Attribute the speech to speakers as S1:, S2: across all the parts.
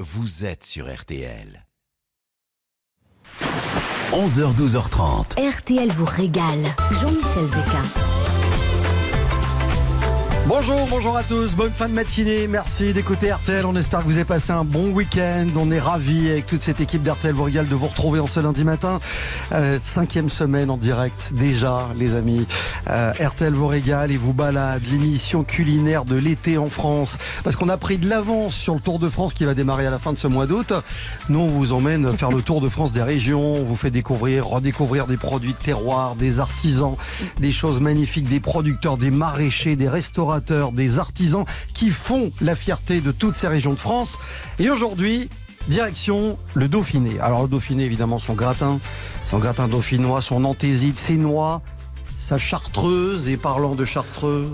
S1: vous êtes sur RTL. 11h, 12h30.
S2: RTL vous régale. Jean-Michel Zeka.
S3: Bonjour à tous, bonne fin de matinée, merci d'écouter RTL, on espère que vous avez passé un bon week-end, on est ravis avec toute cette équipe d'RTL vous régale de vous retrouver en ce lundi matin, 5e semaine en direct déjà les amis, RTL vous régale et vous balade, l'émission culinaire de l'été en France, parce qu'on a pris de l'avance sur le Tour de France qui va démarrer à la fin de ce mois d'août. Nous on vous emmène faire le tour de France des régions, on vous fait redécouvrir des produits de terroir, des artisans, des choses magnifiques, des producteurs, des maraîchers, des restaurateurs, des artisans qui font la fierté de toutes ces régions de France. Et aujourd'hui, direction le Dauphiné. Alors le Dauphiné, évidemment, son gratin dauphinois, son anthésite, ses noix, sa chartreuse. Et parlant de chartreuse,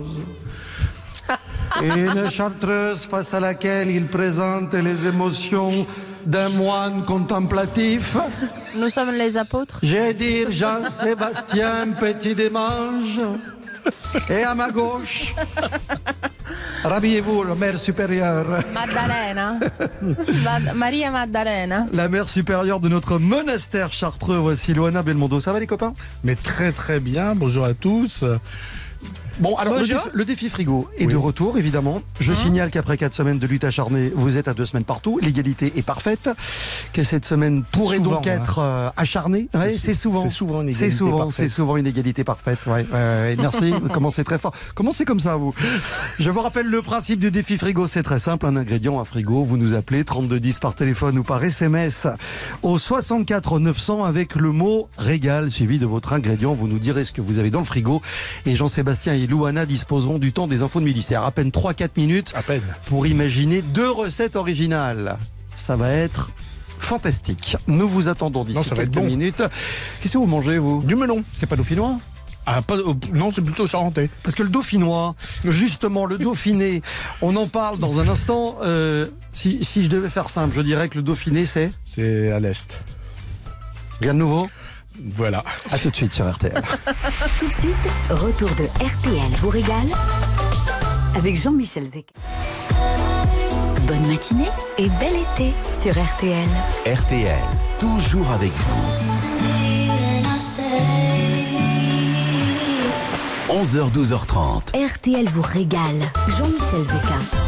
S3: une chartreuse face à laquelle il présente les émotions d'un moine contemplatif.
S4: Nous sommes les apôtres.
S3: J'ai dit Jean-Sébastien Petit-Demange. Et à ma gauche, rhabillez-vous, la mère supérieure.
S4: Maddalena. Maria Maddalena.
S3: La mère supérieure de notre monastère chartreux. Voici Loana Belmondo. Ça va les copains?
S5: Mais très très bien, bonjour à tous.
S3: Bon, alors le défi frigo est de retour, évidemment. Je signale qu'après 4 semaines de lutte acharnée, vous êtes à 2 semaines partout. L'égalité est parfaite. Que cette semaine pourrait donc être acharnée. Ouais, c'est souvent une égalité parfaite. C'est souvent une égalité parfaite. Ouais, merci. Vous commencez très fort. Commencez comme ça, vous. Je vous rappelle le principe du défi frigo. C'est très simple. Un ingrédient, un frigo. Vous nous appelez 3210 par téléphone ou par SMS au 64 900 avec le mot régal suivi de votre ingrédient. Vous nous direz ce que vous avez dans le frigo. Et Jean-Sébastien et Louana disposeront du temps des infos de ministère. À peine 3-4 minutes pour imaginer 2 recettes originales. Ça va être fantastique. Nous vous attendons d'ici quelques minutes. Qu'est-ce que vous mangez, vous?
S5: Du melon.
S3: C'est pas dauphinois?
S5: Non, c'est plutôt charentais.
S3: Parce que le dauphinois, justement, le Dauphiné, on en parle dans un instant. Si je devais faire simple, je dirais que le Dauphiné, c'est
S5: à l'Est.
S3: Rien de nouveau?
S5: Voilà.
S3: À tout de suite sur RTL.
S2: Tout de suite, retour de RTL vous régale avec Jean-Michel Zeka. Bonne matinée et bel été sur RTL.
S1: RTL, toujours avec vous. 11h, 12h30.
S2: RTL vous régale. Jean-Michel Zeka.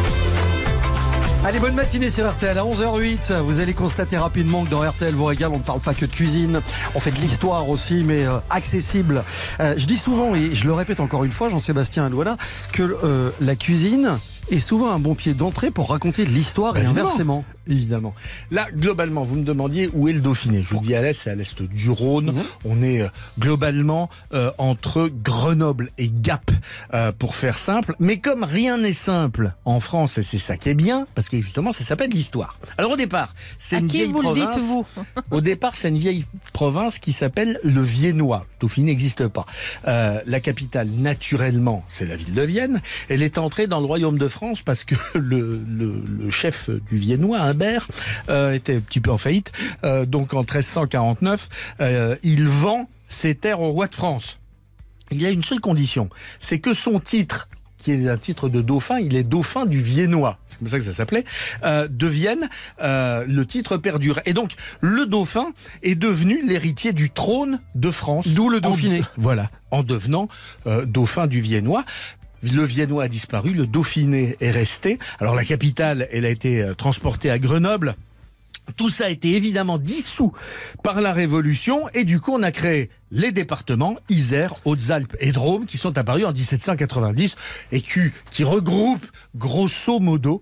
S3: Allez, bonne matinée sur RTL à 11h08. Vous allez constater rapidement que dans RTL vous régale, on ne parle pas que de cuisine. On fait de l'histoire aussi, mais accessible. Je dis souvent, et je le répète encore une fois, Jean-Sébastien Louana, que la cuisine est souvent un bon pied d'entrée pour raconter de l'histoire et inversement.
S5: Évidemment. Là, globalement, vous me demandiez où est le Dauphiné. Je vous dis à l'est, c'est à l'est du Rhône. On est globalement entre Grenoble et Gap, pour faire simple. Mais comme rien n'est simple en France, et c'est ça qui est bien, parce que justement, ça s'appelle l'histoire. Alors au départ, c'est une vieille province. À qui vous le dites, vous? Au départ, c'est une vieille province qui s'appelle le Viennois. Dauphiné n'existe pas. La capitale, naturellement, c'est la ville de Vienne. Elle est entrée dans le royaume de France parce que le chef du Viennois, Humbert, était un petit peu en faillite. Donc en 1349, il vend ses terres au roi de France. Il y a une seule condition, c'est que son titre, qui est un titre de dauphin, il est dauphin du Viennois, c'est comme ça que ça s'appelait, de Vienne, le titre perdure. Et donc, le dauphin est devenu l'héritier du trône de France.
S3: D'où le Dauphiné.
S5: Voilà, en devenant dauphin du Viennois. Le Viennois a disparu, le Dauphiné est resté. Alors la capitale, elle a été transportée à Grenoble. Tout ça a été évidemment dissous par la Révolution et du coup on a créé les départements Isère, Hautes-Alpes et Drôme qui sont apparus en 1790 et qui regroupent grosso modo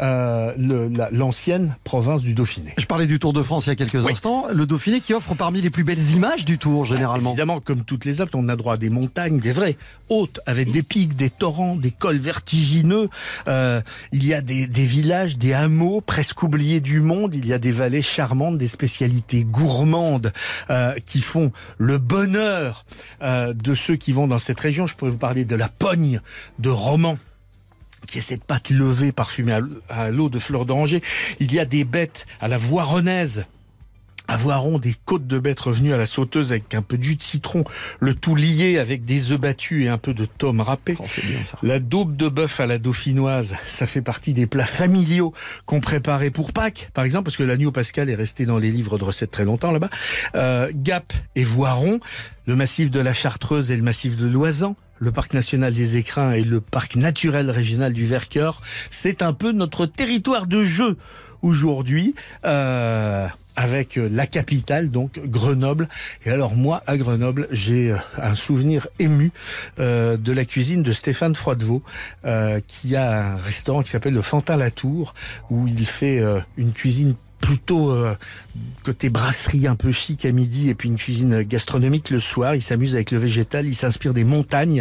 S5: l'ancienne province du Dauphiné.
S3: Je parlais du Tour de France il y a quelques instants. Le Dauphiné qui offre parmi les plus belles images du Tour généralement.
S5: Évidemment, comme toutes les Alpes, on a droit à des montagnes, des vraies hautes, avec des pics, des torrents, des cols vertigineux. Il y a des villages, des hameaux presque oubliés du monde. Il y a des vallées charmantes, des spécialités gourmandes qui font le bonheur de ceux qui vont dans cette région. Je pourrais vous parler de la Pogne de Romans, qui est cette pâte levée parfumée à l'eau de fleurs d'oranger. Il y a des bêtes à la Voironnaise, À Voiron, des côtes de bête revenues à la sauteuse avec un peu de jus de citron, le tout lié avec des œufs battus et un peu de tome râpé.
S3: Oh, c'est bien ça.
S5: La daube de bœuf à la dauphinoise, ça fait partie des plats familiaux qu'on préparait pour Pâques, par exemple, parce que l'agneau pascal est resté dans les livres de recettes très longtemps là-bas. Gap et Voiron, le massif de la Chartreuse et le massif de l'Oisan, le parc national des Écrins et le parc naturel régional du Vercors, c'est un peu notre territoire de jeu aujourd'hui. Avec la capitale, donc Grenoble. Et alors moi, à Grenoble, j'ai un souvenir ému de la cuisine de Stéphane Froidevaux, qui a un restaurant qui s'appelle le Fantin-Latour, où il fait une cuisine plutôt côté brasserie un peu chic à midi, et puis une cuisine gastronomique le soir. Il s'amuse avec le végétal, il s'inspire des montagnes.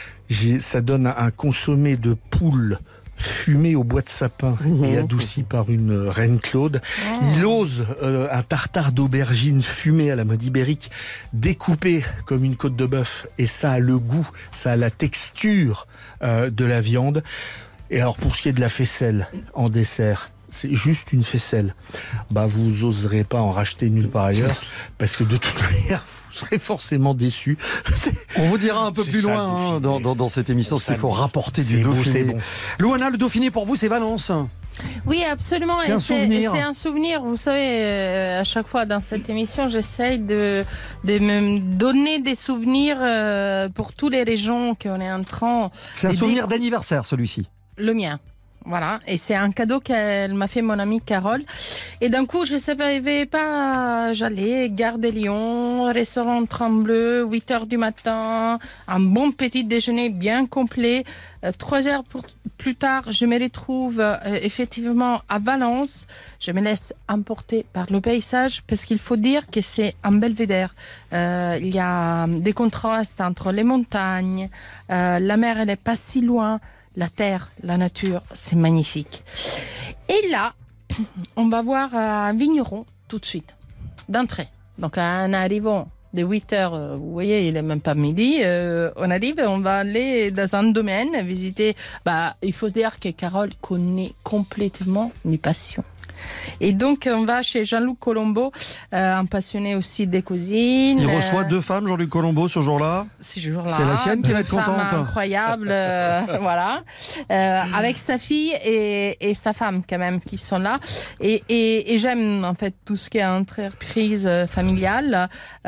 S5: Ça donne un consommé de poule fumé au bois de sapin et adouci par une reine Claude. Il ose un tartare d'aubergine fumé à la mode ibérique, découpé comme une côte de bœuf, et ça a le goût, ça a la texture de la viande. Et alors pour ce qui est de la faisselle en dessert, c'est juste une faisselle. Bah vous oserez pas en racheter nulle part ailleurs, parce que de toute manière vous serez forcément déçus.
S3: On vous dira un peu plus loin dans cette émission ce qu'il faut rapporter du Dauphiné. Bon. Louana, le Dauphiné pour vous c'est Valence.
S4: Oui, absolument.
S3: C'est un souvenir.
S4: C'est un souvenir. Vous savez, à chaque fois dans cette émission, j'essaye de me donner des souvenirs pour toutes les régions qu'on est en train.
S3: C'est un souvenir d'anniversaire celui-ci.
S4: Le mien. Voilà, et c'est un cadeau qu'elle m'a fait mon amie Carole. Et d'un coup, je ne savais pas, j'allais, Gare des Lions, restaurant Trembleu, 8h du matin, un bon petit déjeuner bien complet. 3 heures plus tard, je me retrouve effectivement à Valence. Je me laisse emporter par le paysage parce qu'il faut dire que c'est un belvédère. Il y a des contrastes entre les montagnes, la mer elle n'est pas si loin. La terre, la nature, c'est magnifique. Et là, on va voir un vigneron tout de suite, d'entrée. Donc en arrivant de 8h, vous voyez, il n'est même pas midi, on arrive, on va aller dans un domaine, visiter. Il faut dire que Carole connaît complètement mes passions. Et donc, on va chez Jean-Luc Colombo, un passionné aussi des cuisines.
S3: Il reçoit 2 femmes, Jean-Luc Colombo, ce jour-là.
S4: C'est la
S3: sienne qui va être contente.
S4: Incroyable, voilà. Avec sa fille et sa femme, quand même, qui sont là. Et j'aime, en fait, tout ce qui est entreprise familiale.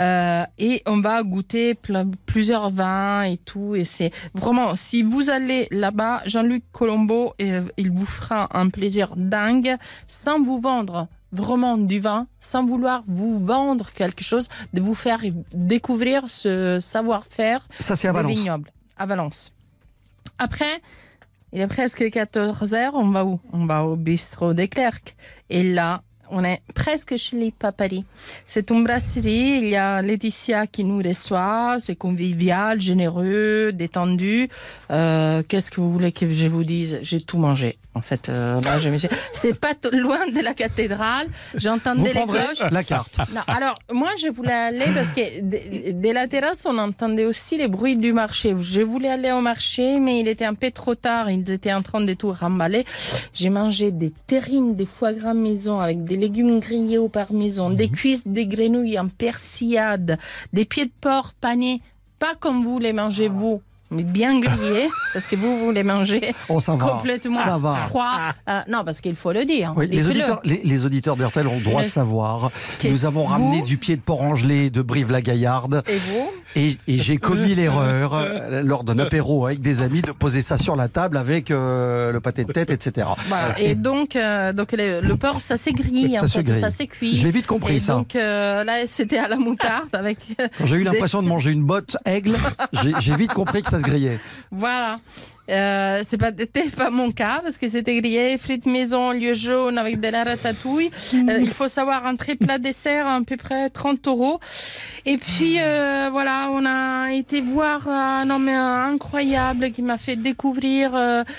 S4: Et on va goûter plusieurs vins et tout. Et c'est vraiment, si vous allez là-bas, Jean-Luc Colombo, il vous fera un plaisir dingue, sans vous vendre vraiment du vin, sans vouloir vous vendre quelque chose, de vous faire découvrir ce savoir-faire.
S3: Ça, c'est à Valence.
S4: Vignoble, à Valence. Après, il est presque 14h, on va où? On va au bistrot des Clercs. Et là, on est presque chez les Papari. C'est une brasserie, il y a Laetitia qui nous reçoit, c'est convivial, généreux, détendu. Qu'est-ce que vous voulez que je vous dise? J'ai tout mangé. En fait, là, c'est pas loin de la cathédrale. J'entendais les cloches.
S3: La carte.
S4: Non, alors, moi, je voulais aller parce que de la terrasse, on entendait aussi les bruits du marché. Je voulais aller au marché, mais il était un peu trop tard. Ils étaient en train de tout remballer. J'ai mangé des terrines, des foie gras maison avec des légumes grillés au parmesan, des cuisses de grenouilles en persillade, des pieds de porc panés, pas comme vous les mangez vous, mais bien grillés, parce que vous les mangez complètement froid. Non, parce qu'il faut le dire.
S3: Oui, les auditeurs d'RTL ont le droit de savoir. Nous avons ramené du pied de porc angelé de Brive-la-Gaillarde.
S4: Et vous?
S3: Et j'ai commis l'erreur, lors d'un apéro avec des amis, de poser ça sur la table avec le pâté de tête, etc.
S4: Voilà. Et donc le porc, ça s'est grillé, ça s'est cuit.
S3: Je l'ai vite compris, ça.
S4: Donc là, c'était à la moutarde avec.
S3: Quand j'ai eu l'impression de manger une botte aigle, j'ai vite compris que ça se grillait.
S4: Voilà. C'était pas mon cas parce que c'était grillé, frites maison, lieu jaune avec de la ratatouille. Il faut savoir un très plat dessert à peu près 30 €. Et puis voilà, on a été voir un homme incroyable qui m'a fait découvrir,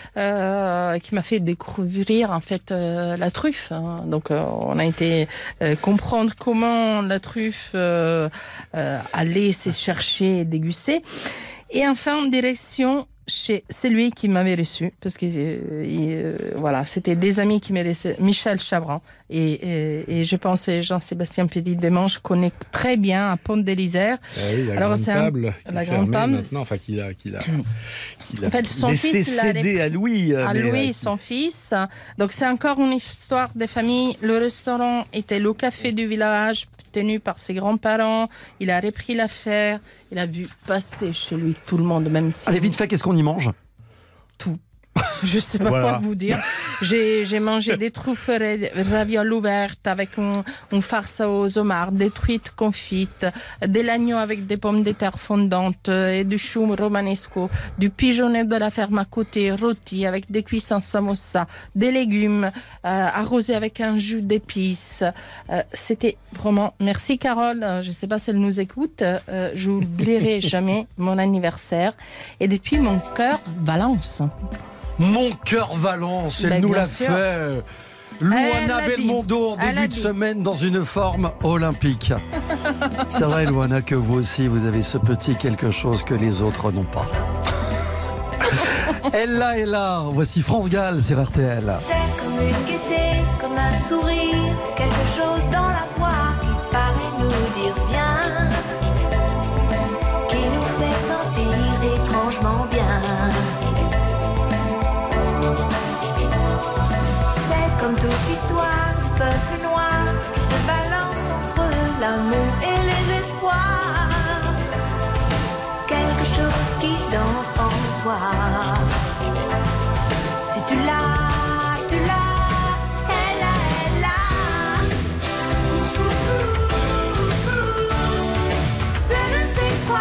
S4: en fait la truffe. Donc on a été comprendre comment la truffe allait se chercher et déguster. Et enfin, direction c'est lui qui m'avait reçu, parce que voilà, c'était des amis qui m'avaient laissé, Michel Chavran, et je pense que Jean-Sébastien Petit-Demange connaît très bien à Pont de l'Isère.
S5: Oui, la grande table maintenant, enfin qu'il a
S4: en fait, son
S5: laissé
S4: fils
S5: céder à Louis.
S4: Son fils. Donc c'est encore une histoire de famille. Le restaurant était le café du village, tenu par ses grands-parents. Il a repris l'affaire. Il a vu passer chez lui tout le monde, même si...
S3: Allez, vite fait, qu'est-ce qu'on y mange?
S4: Tout. Je sais pas quoi vous dire. J'ai mangé des truffes ravioles ouvertes avec une farce aux homards, des truites confites, de l'agneau avec des pommes de terre fondantes et du chou romanesco, du pigeonnet de la ferme à côté, rôti avec des cuissons samosa, des légumes arrosés avec un jus d'épices. C'était vraiment... Merci Carole, je sais pas si elle nous écoute, je n'oublierai jamais mon anniversaire et depuis mon cœur balance.
S3: Mon cœur Valence, elle nous l'a fait. Luana Belmondo en début de semaine dans une forme olympique. C'est vrai, Luana, que vous aussi, vous avez ce petit quelque chose que les autres n'ont pas. Elle est là. Voici France Gall sur RTL.
S6: C'est comme une gaieté, comme un sourire, quelque chose dans la voix qui paraît nous dire viens, qui nous fait sentir étrangement bien. C'est comme toute l'histoire du peuple noir qui se balance entre l'amour et les espoirs. Quelque chose qui danse en toi. Si tu l'as, tu l'as, elle a, elle a. C'est je ne sais quoi.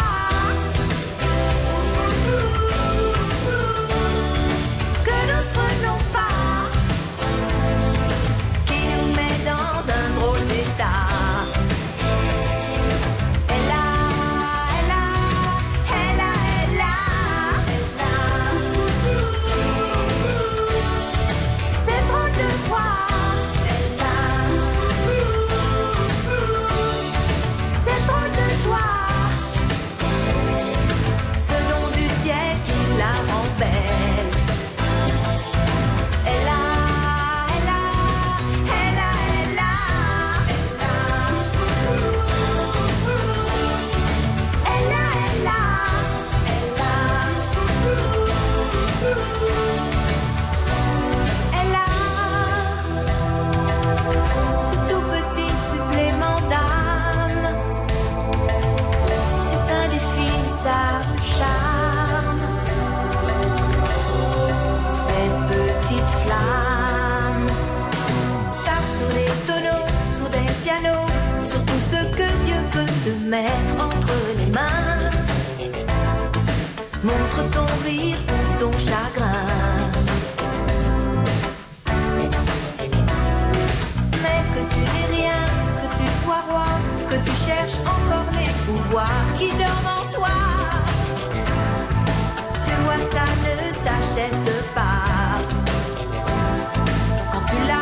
S6: Mettre entre les mains, montre ton rire ou ton chagrin. Mais que tu n'aies rien, que tu sois roi, que tu cherches encore les pouvoirs qui dorment en toi. Tu vois, ça ne s'achète pas. Quand tu l'as,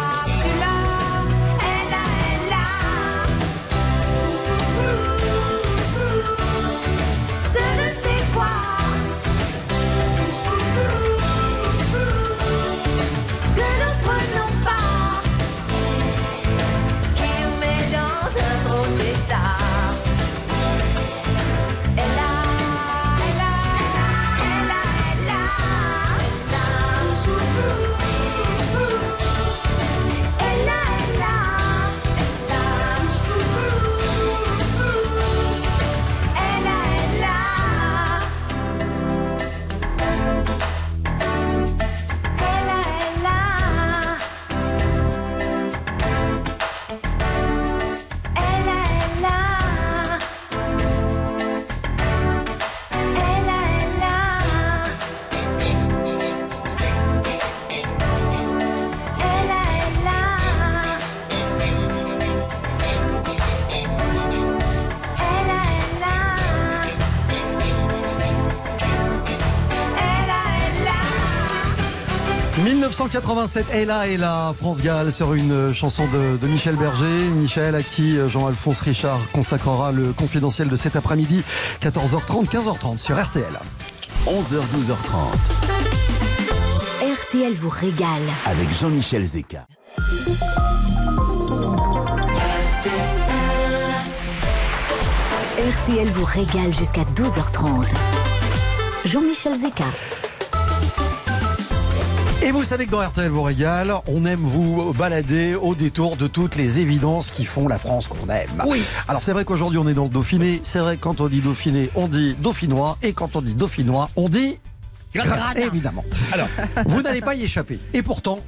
S3: « 1987, elle a, France Gall sur une chanson de Michel Berger. Michel à qui Jean-Alphonse Richard consacrera le confidentiel de cet après-midi, 14h30, 15h30 sur RTL.
S1: 11h-12h30.
S2: RTL vous régale.
S1: Avec Jean-Michel Zeka.
S2: RTL vous régale jusqu'à 12h30. Jean-Michel Zeka.
S3: Et vous savez que dans RTL vous régale, on aime vous balader au détour de toutes les évidences qui font la France qu'on aime.
S4: Oui.
S3: Alors c'est vrai qu'aujourd'hui on est dans le Dauphiné. C'est vrai que quand on dit Dauphiné, on dit Dauphinois. Et quand on dit Dauphinois, on dit Gratin. Évidemment.
S5: Alors,
S3: Vous n'allez pas y échapper. Et pourtant,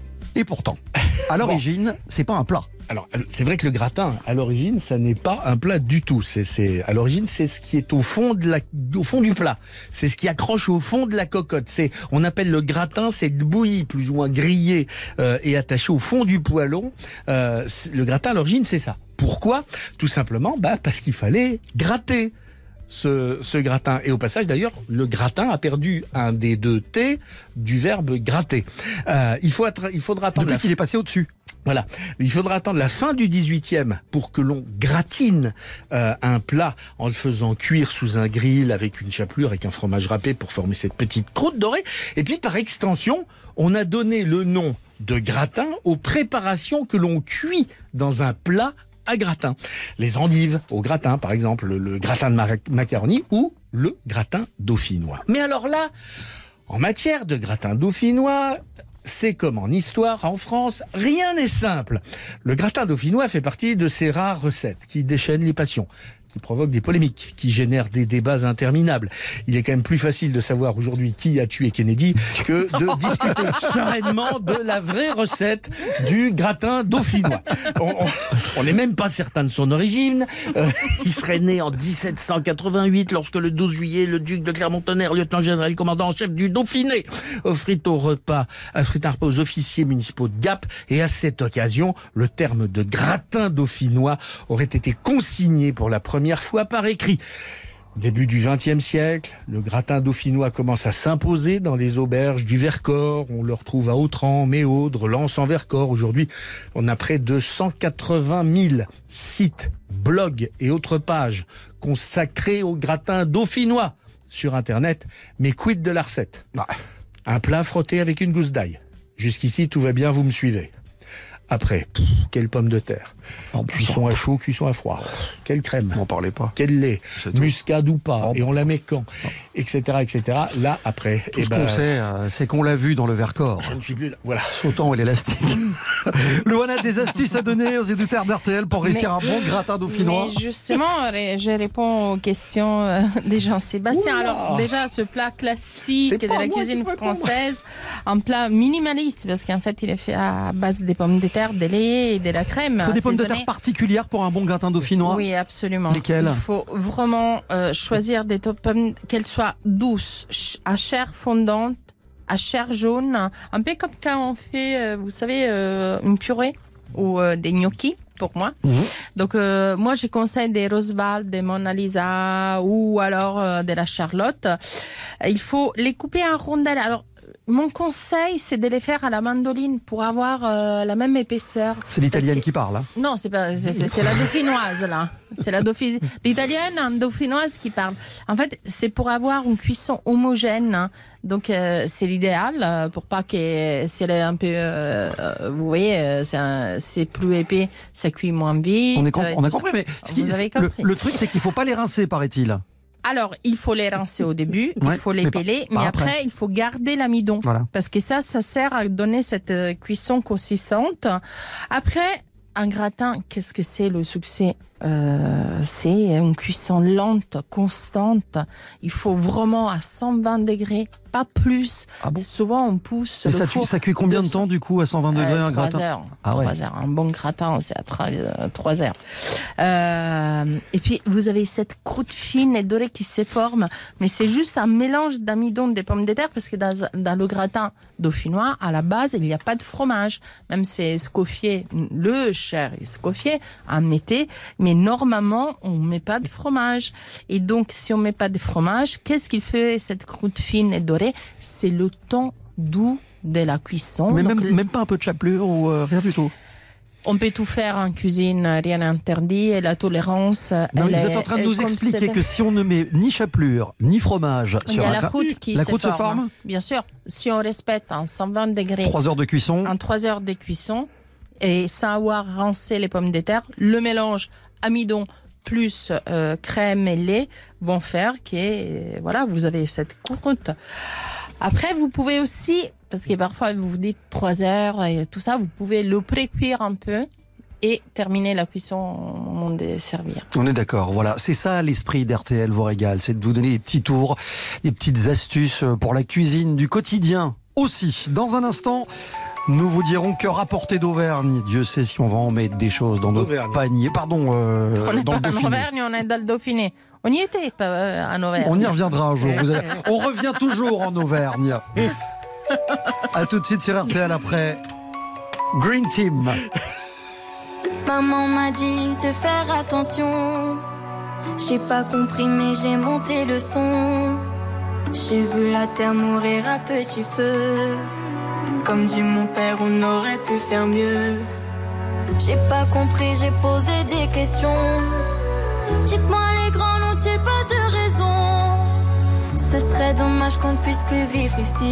S3: à l'origine, c'est pas un plat.
S5: Alors, c'est vrai que le gratin, à l'origine, ça n'est pas un plat du tout. À l'origine, c'est ce qui est au fond du plat. C'est ce qui accroche au fond de la cocotte. On appelle le gratin, c'est bouilli, plus ou moins grillé et attaché au fond du poêlon. Le gratin, à l'origine, c'est ça. Pourquoi ? Tout simplement, parce qu'il fallait gratter ce gratin. Et au passage, d'ailleurs, le gratin a perdu un des deux T du verbe gratter. Il faudra attendre...
S3: Depuis qu'il est passé au-dessus.
S5: Voilà, il faudra attendre la fin du 18e pour que l'on gratine un plat en le faisant cuire sous un grill avec une chapelure, avec un fromage râpé pour former cette petite croûte dorée. Et puis par extension, on a donné le nom de gratin aux préparations que l'on cuit dans un plat à gratin. Les endives au gratin, par exemple, le gratin de macaroni ou le gratin dauphinois. Mais alors là, en matière de gratin dauphinois... C'est comme en histoire, en France, rien n'est simple. Le gratin dauphinois fait partie de ces rares recettes qui déchaînent les passions, qui provoquent des polémiques, qui génèrent des débats interminables. Il est quand même plus facile de savoir aujourd'hui qui a tué Kennedy que de discuter sereinement de la vraie recette du gratin dauphinois. On n'est même pas certain de son origine. Il serait né en 1788 lorsque le 12 juillet, le duc de Clermont-Tonnerre, lieutenant-général commandant en chef du Dauphiné, offrit un repas aux officiers municipaux de Gap. Et à cette occasion, le terme de gratin dauphinois aurait été consigné pour la première fois par écrit. Début du XXe siècle, le gratin dauphinois commence à s'imposer dans les auberges du Vercors. On le retrouve à Autran, Méaudre, Lens-en-Vercors. Aujourd'hui, on a près de 180 000 sites, blogs et autres pages consacrés au gratin dauphinois sur Internet. Mais quid de la recette ? Un plat frotté avec une gousse d'ail. Jusqu'ici, tout va bien, vous me suivez. Après, quelle pomme de terre. Cuisson à chaud, cuisson à froid. Quelle crème.
S3: N'en parlez pas.
S5: Quel lait. Muscade ou pas. Et on la met quand. Etc., etc. Là, après.
S3: Tout ce qu'on sait, c'est qu'on l'a vu dans le Vercors.
S5: Je ne suis plus là. Voilà.
S3: Sautant et l'élastique. Louane a des astuces à donner aux éditeurs d'RTL pour réussir un bon gratin dauphinois.
S4: Mais justement, je réponds aux questions des Jean-Sébastien.
S5: Oula.
S4: Alors, déjà, ce plat classique de la cuisine
S5: qui
S4: française, un plat minimaliste, parce qu'en fait, il est fait à base des pommes de terre, des laits et de la crème.
S3: Il faut des pommes de
S4: assaisonnées.
S3: terre particulières pour un bon gratin dauphinois.
S4: Oui, absolument.
S3: Lesquelles ?
S4: Il faut vraiment choisir des pommes, qu'elles soient douces, à chair fondante, à chair jaune, un peu comme quand on fait, vous savez, une purée ou des gnocchis. Pour moi. Donc, moi, je conseille des Roswald, des Mona Lisa ou alors de la Charlotte. Il faut les couper en rondelles. Alors, mon conseil, c'est de les faire à la mandoline pour avoir la même épaisseur.
S3: C'est l'italienne qui parle. Hein.
S4: Non, c'est pas, c'est la dauphinoise, là. C'est l'italienne en dauphinoise qui parle. En fait, c'est pour avoir une cuisson homogène. Hein. Donc, c'est l'idéal pour pas que si elle est un peu, vous voyez, c'est plus épais, ça cuit moins vite.
S3: On a compris, mais le truc, c'est qu'il faut pas les rincer, paraît-il.
S4: Alors, il faut les rincer au début, il faut les peler, mais après, il faut garder l'amidon. Voilà. Parce que ça sert à donner cette cuisson consistante. Après, un gratin, qu'est-ce que c'est le succès ? C'est une cuisson lente, constante. Il faut vraiment à 120 degrés, pas plus. Ah bon ? Souvent, on pousse
S3: mais
S4: le four.
S3: Ça cuit combien de temps, du coup, à 120 degrés, un gratin ?
S4: 3 heures.
S3: Ah ouais.
S4: 3 heures. Un bon gratin, c'est à 3 heures. Et puis, vous avez cette croûte fine et dorée qui se forme. Mais c'est juste un mélange d'amidon des pommes de terre parce que dans le gratin dauphinois, à la base, il n'y a pas de fromage. Même si c'est escoffier, le cher escoffier, en mettez. Mais normalement, on ne met pas de fromage. Et donc, si on ne met pas de fromage, qu'est-ce qu'il fait, cette croûte fine et dorée ? C'est le temps doux de la cuisson.
S3: Mais
S4: donc,
S3: même pas un peu de chapelure ou rien du tout ?
S4: On peut tout faire en cuisine, rien n'est interdit. Et la tolérance.
S3: Non, vous êtes en train de nous expliquer que si on ne met ni chapelure, ni fromage sur
S4: la croûte qui
S3: se forme.
S4: Bien sûr. Si on respecte en 120 degrés.
S3: 3 heures de cuisson.
S4: En 3 heures de cuisson. Et sans avoir rincé les pommes de terre, le mélange amidon plus crème et lait vont faire que voilà, vous avez cette croûte. Après, vous pouvez aussi, parce que parfois vous vous dites 3 heures et tout ça, vous pouvez le pré-cuire un peu et terminer la cuisson au moment de servir.
S3: On est d'accord, voilà. C'est ça l'esprit d'RTL vous régale, c'est de vous donner des petits tours, des petites astuces pour la cuisine du quotidien aussi. Dans un instant, nous vous dirons que rapporter d'Auvergne. Dieu sait si on va en mettre des choses dans notre panier. Pardon,
S4: on n'est
S3: dans
S4: pas
S3: le Dauphiné.
S4: en Auvergne, on est dans le Dauphiné. On y était en Auvergne.
S3: On y reviendra un jour. On revient toujours en Auvergne. A tout de suite sur RTL après Green Team.
S6: Maman m'a dit de faire attention. J'ai pas compris mais j'ai monté le son. J'ai vu la terre mourir à petit feu. Comme dit mon père, on aurait pu faire mieux. J'ai pas compris, j'ai posé des questions. Dites-moi les grands n'ont-ils pas de raison? Ce serait dommage qu'on ne puisse plus vivre ici.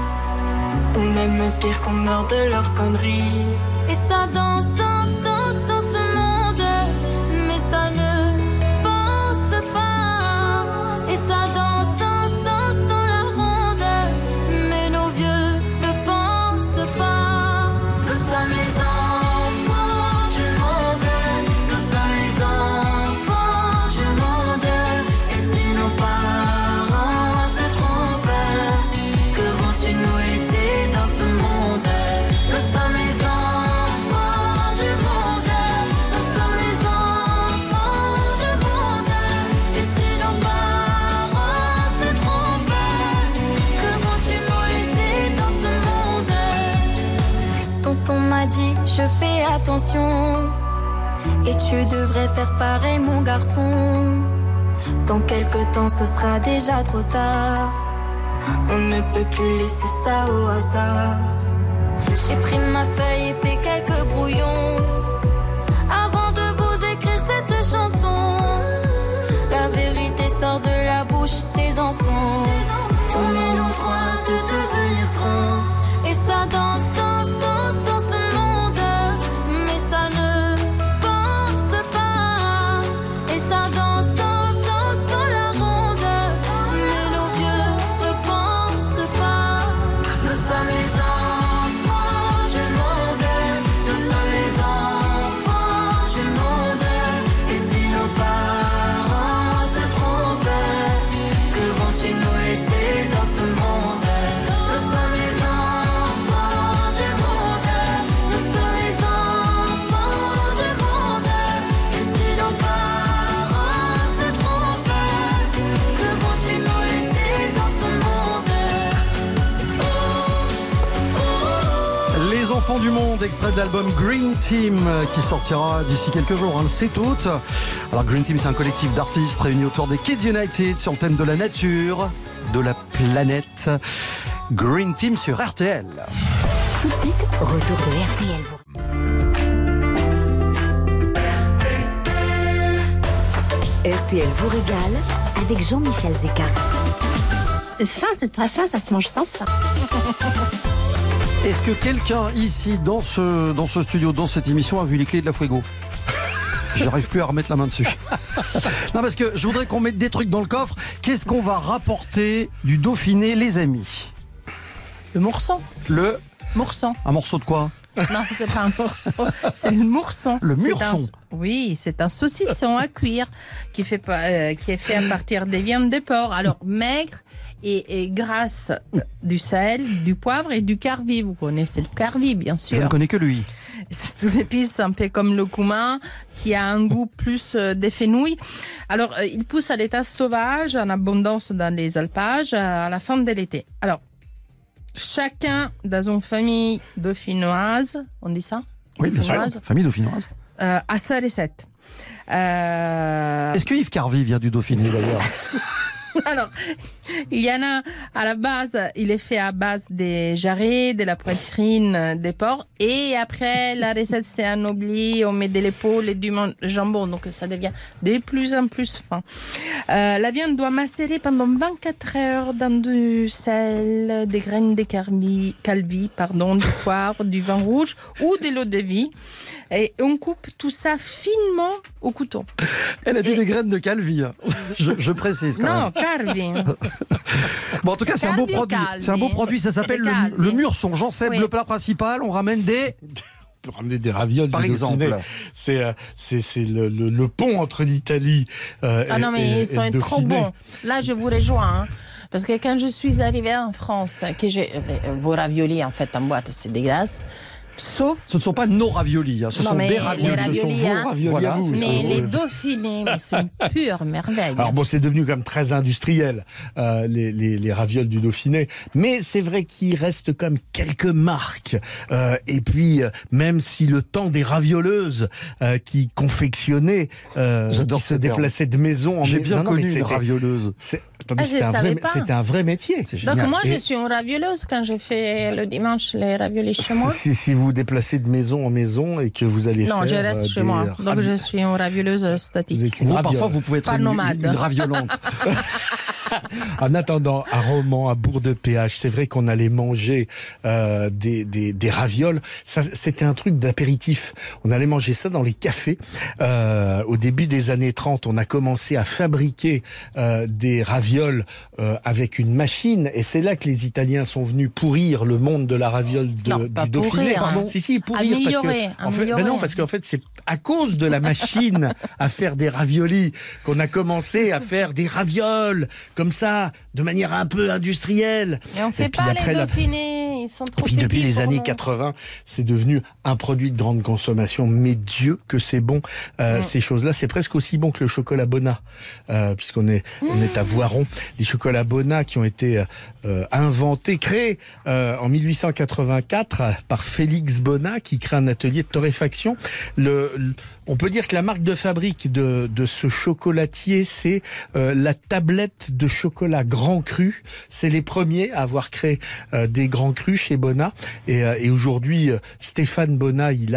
S6: Ou même pire qu'on meure de leurs conneries. Et ça danse, danse, danse dans ce monde. Mais ça ne pense pas. Et ça danse, danse, danse dans la ronde. Mais nos vieux ne pensent pas. Nous sommes les enfants du monde. Nous sommes les enfants du monde. Et si nos parents se trompent, que vont-ils nous laisser dans ce monde? Nous sommes les enfants du monde. Nous sommes les enfants du monde. Et si nos parents se trompent, que vont-ils nous laisser dans ce monde? Tonton m'a dit, je fais attention. Et tu devrais faire pareil, mon garçon. Dans quelque temps, ce sera déjà trop tard. On ne peut plus laisser ça au hasard. J'ai pris ma feuille et fait quelques brouillons avant de vous écrire cette chanson. La vérité sort de la bouche des enfants. Donnez-nous le droit de devenir grands. Et ça danse, danse, danse dans ce monde. Mais ça ne pense pas. Et ça danse, danse, danse dans la ronde. Mais nos vieux ne pensent pas. Nous sommes les enfants du monde. Nous sommes les enfants du monde. Et si nos parents se trompent, que vont-ils nous laisser dans ce monde? Nous sommes les enfants du monde. Nous sommes les enfants du monde. Et si nos parents se trompent, que vont-ils nous laisser dans ce monde?
S3: Les enfants du monde, extrait de l'album Green Team qui sortira d'ici quelques jours, le 7 août. Alors Green Team, c'est un collectif d'artistes réunis autour des Kids United sur le thème de la nature, de la planète. Green Team sur RTL.
S2: Tout de suite, retour de RTL. RTL vous régale avec Jean-Michel Zeka.
S7: C'est fin, c'est très fin, ça se mange sans fin.
S3: Est-ce que quelqu'un ici, dans ce studio, dans cette émission, a vu les clés de la Fuego? J'arrive plus à remettre la main dessus. Non, parce que je voudrais qu'on mette des trucs dans le coffre. Qu'est-ce qu'on va rapporter du Dauphiné, les amis?
S4: Le mourson.
S3: Le
S4: Mourson.
S3: Un morceau de quoi?
S4: Non, c'est pas un morceau, c'est le mourson.
S3: Le
S4: C'est
S3: murson.
S4: Oui, c'est un saucisson à cuire qui est fait à partir des viandes de porc. Alors maigre et grasse, du sel, du poivre et du carvi. Vous connaissez le carvi, bien sûr.
S3: Je ne connais que lui.
S4: C'est toute l'épice, un peu comme le cumin, qui a un goût plus des fenouils. Alors, il pousse à l'état sauvage, en abondance dans les alpages, à la fin de l'été. Alors, chacun dans une famille dauphinoise, on dit ça?
S3: Oui, bien sûr.
S4: Dauphinoise,
S3: Famille dauphinoise.
S4: à sa recette.
S3: Est-ce que Yves Carvy vient du Dauphiné d'ailleurs?
S4: Alors, il y en a à la base, il est fait à base des jarrets, de la poitrine, des porcs. Et après, la recette c'est anobli, on met de l'épaule et du jambon. Donc ça devient de plus en plus fin. La viande doit macérer pendant 24 heures dans du sel, des graines de calvi, du poivre, du vin rouge ou de l'eau de vie. Et on coupe tout ça finement au couteau.
S3: Elle a dit des graines de calvi. Je précise quand même.
S4: Non, calvi.
S3: Bon, en tout cas, c'est un beau
S4: Calvi,
S3: produit.
S4: calvi.
S3: C'est un beau produit. Ça s'appelle
S4: Calvi.
S3: le mûrson. Jean Seb,
S4: Oui.
S3: le plat principal. On ramène des.
S5: On peut ramener des ravioles
S3: Par
S5: du Dauphiné.
S3: exemple.
S5: C'est le pont entre l'Italie
S4: Ah non, mais ils sont
S5: et le
S4: trop
S5: Dauphiné.
S4: bons. Là, je vous rejoins. Hein. Parce que quand je suis arrivée en France, que j'ai vos raviolis en fait en boîte, c'est dégueulasse. Sauf.
S3: Ce ne sont pas nos raviolis. Ce
S4: Non,
S3: sont
S4: mais
S3: des
S4: les
S3: raviolis.
S5: Ce sont
S4: raviolis,
S5: vos
S4: hein.
S5: raviolis
S3: Voilà.
S5: à vous.
S4: Mais
S5: Ce sont
S4: les
S5: vos-
S4: Dauphinés, mais c'est une pure merveille.
S5: Alors bon, c'est devenu quand même très industriel, les ravioles du Dauphiné. Mais c'est vrai qu'il reste quand même quelques marques. Et puis, même si le temps des ravioleuses qui confectionnaient,
S3: J'adore
S5: qui se
S3: ce terme.
S5: déplaçaient de maison en
S3: J'ai
S5: mais-
S3: bien
S5: non, non, mais
S3: connu une
S5: c'était-
S3: ravioleuse.
S5: Attendez,
S4: Ah, je
S5: c'était un vrai,
S4: savais pas.
S5: c'était un vrai métier.
S3: C'est
S4: Donc
S3: génial.
S4: moi, je
S5: Et-
S4: suis une ravioleuse quand je fais le dimanche les raviolis chez moi.
S5: Si vous déplacez de maison en maison et que vous allez
S4: Non,
S5: faire
S4: je reste chez
S5: des
S4: moi. Donc je suis une ravioleuse
S5: vous
S4: statique.
S5: êtes une
S3: Vous,
S5: raviole.
S3: parfois, vous pouvez être
S4: Pas nomade.
S3: une raviolante.
S5: En attendant, à Romans, à Bourg-de-Péage, c'est vrai qu'on allait manger des ravioles. Ça, c'était un truc d'apéritif. On allait manger ça dans les cafés. Au début des années 30, on a commencé à fabriquer des ravioles avec une machine. Et c'est là que les Italiens sont venus pourrir le monde de la raviole
S4: Non, pas
S5: du Dauphiné.
S4: pourrir, hein.
S5: Pardon. Si, pourrir.
S4: Améliorer,
S5: En fait,
S4: améliorer.
S5: non, parce qu'en fait, c'est à cause de la machine à faire des raviolis qu'on a commencé à faire des ravioles comme ça, de manière un peu industrielle.
S4: Mais on
S5: Et
S4: fait
S5: puis
S4: pas
S5: après,
S4: les
S5: la-
S4: Dauphinés, ils sont trop
S5: Et puis depuis
S4: petits
S5: les
S4: pour
S5: années
S4: nous.
S5: 80, c'est devenu un produit de grande consommation. Mais Dieu que c'est bon, ces choses-là. C'est presque aussi bon que le chocolat Bona, puisqu'on est à Voiron. Les chocolats Bona qui ont été inventés, créés en 1884 par Félix Bona, qui crée un atelier de torréfaction. On peut dire que la marque de fabrique de ce chocolatier, c'est la tablette de chocolat grand cru. C'est les premiers à avoir créé des grands crus chez Bona. Et aujourd'hui, Stéphane Bona, il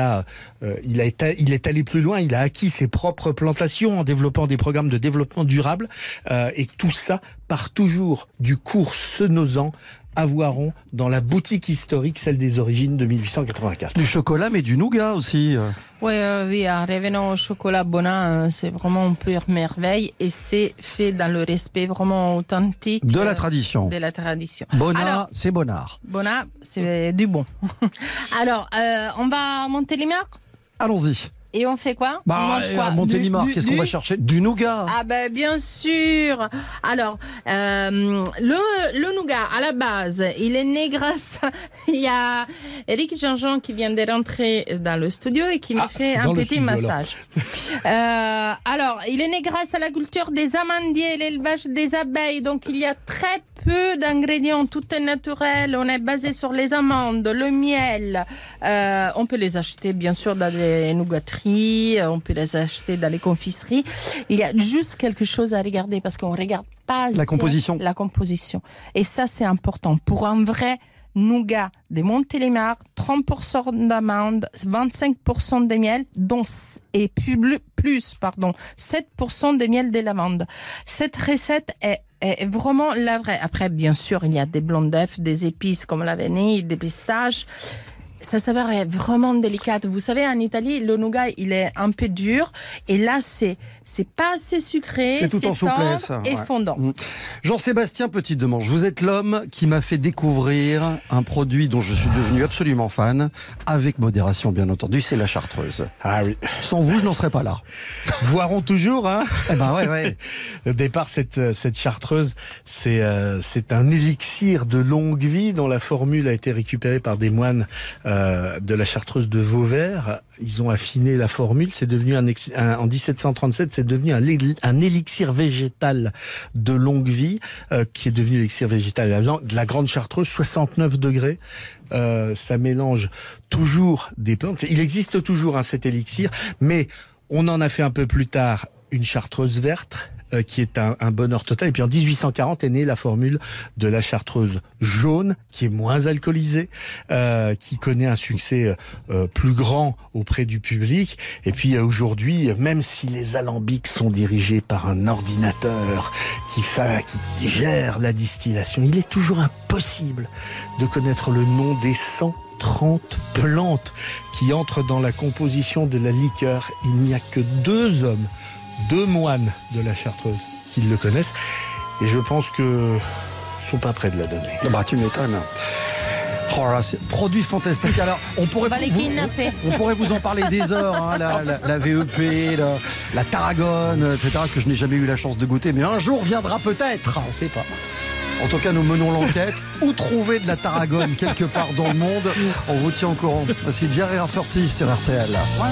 S5: est allé plus loin. Il a acquis ses propres plantations en développant des programmes de développement durable. Et tout ça part toujours du cours Senozan à Voiron, dans la boutique historique, celle des origines de 1884.
S3: Du chocolat, mais du nougat aussi.
S4: Oui, en revenant au chocolat Bona, c'est vraiment une pure merveille et c'est fait dans le respect vraiment authentique
S3: De la tradition.
S4: De la tradition.
S3: Bonnard,
S4: Alors,
S3: c'est Bonnard.
S4: Bona, c'est du bon. Alors, on va monter les marques
S3: Allons-y.
S4: et on fait quoi? On
S3: Bah,
S4: mange quoi?
S3: à Montélimar, qu'est-ce qu'on va chercher? Du nougat.
S4: Ah ben bien sûr. Alors le nougat à la base, il est né grâce. Il y a Eric Jean-Jean qui vient de rentrer dans le studio et qui me fait
S5: c'est
S4: un
S5: dans le
S4: petit
S5: studio,
S4: massage. Alors il est né grâce à la culture des amandiers, l'élevage des abeilles. Donc il y a très peu d'ingrédients, tout est naturel. On est basé sur les amandes, le miel. On peut les acheter bien sûr dans les nougateries, on peut les acheter dans les confiseries. Il y a juste quelque chose à regarder parce qu'on regarde pas assez
S3: La composition.
S4: la composition. Et ça c'est important pour un vrai nougat de Montélimar, 30% d'amandes, 25% de miel, et plus 7% de miel de lavande. Cette recette est vraiment la vraie. Après, bien sûr, il y a des blancs d'œufs, des épices comme la vanille, des pistaches. Sa saveur est vraiment délicate. Vous savez, en Italie, le nougat, il est un peu dur. Et là, c'est pas assez sucré,
S3: C'est tout en
S4: tendre
S3: souplesse,
S4: et
S3: ouais.
S4: fondant.
S3: Jean-Sébastien Petit-Demange, vous êtes l'homme qui m'a fait découvrir un produit dont je suis devenu absolument fan, avec modération bien entendu, c'est la chartreuse.
S5: Ah oui.
S3: Sans vous, je n'en serais pas là.
S5: Voiron toujours, hein.
S3: Eh ben ouais.
S5: Au départ, cette chartreuse, c'est un élixir de longue vie dont la formule a été récupérée par des moines de la chartreuse de Vauvert. Ils ont affiné la formule. C'est devenu en 1737, c'est devenu un élixir végétal de longue vie qui est devenu l'élixir végétal de la grande chartreuse, 69 degrés. Ça mélange toujours des plantes. Il existe toujours cet élixir, mais on en a fait un peu plus tard une chartreuse verte qui est un bonheur total. Et puis en 1840 est née la formule de la chartreuse jaune, qui est moins alcoolisée, qui connaît un succès plus grand auprès du public. Et puis aujourd'hui, même si les alambics sont dirigés par un ordinateur qui gère la distillation, il est toujours impossible de connaître le nom des 130 plantes qui entrent dans la composition de la liqueur. Il n'y a que 2 hommes, 2 moines de la chartreuse qui le connaissent. Et je pense que sont pas prêts de la donner.
S3: Bah, tu m'étonnes. Oh là, c'est produit fantastique. Alors, on pourrait vous en parler des heures, hein, la VEP, la Tarragone, etc., que je n'ai jamais eu la chance de goûter, mais un jour viendra peut-être, on ne sait pas. En tout cas, nous menons l'enquête. Où trouver de la Tarragone quelque part dans le monde? On vous tient au courant. Voici Jerry Rafferty sur RTL.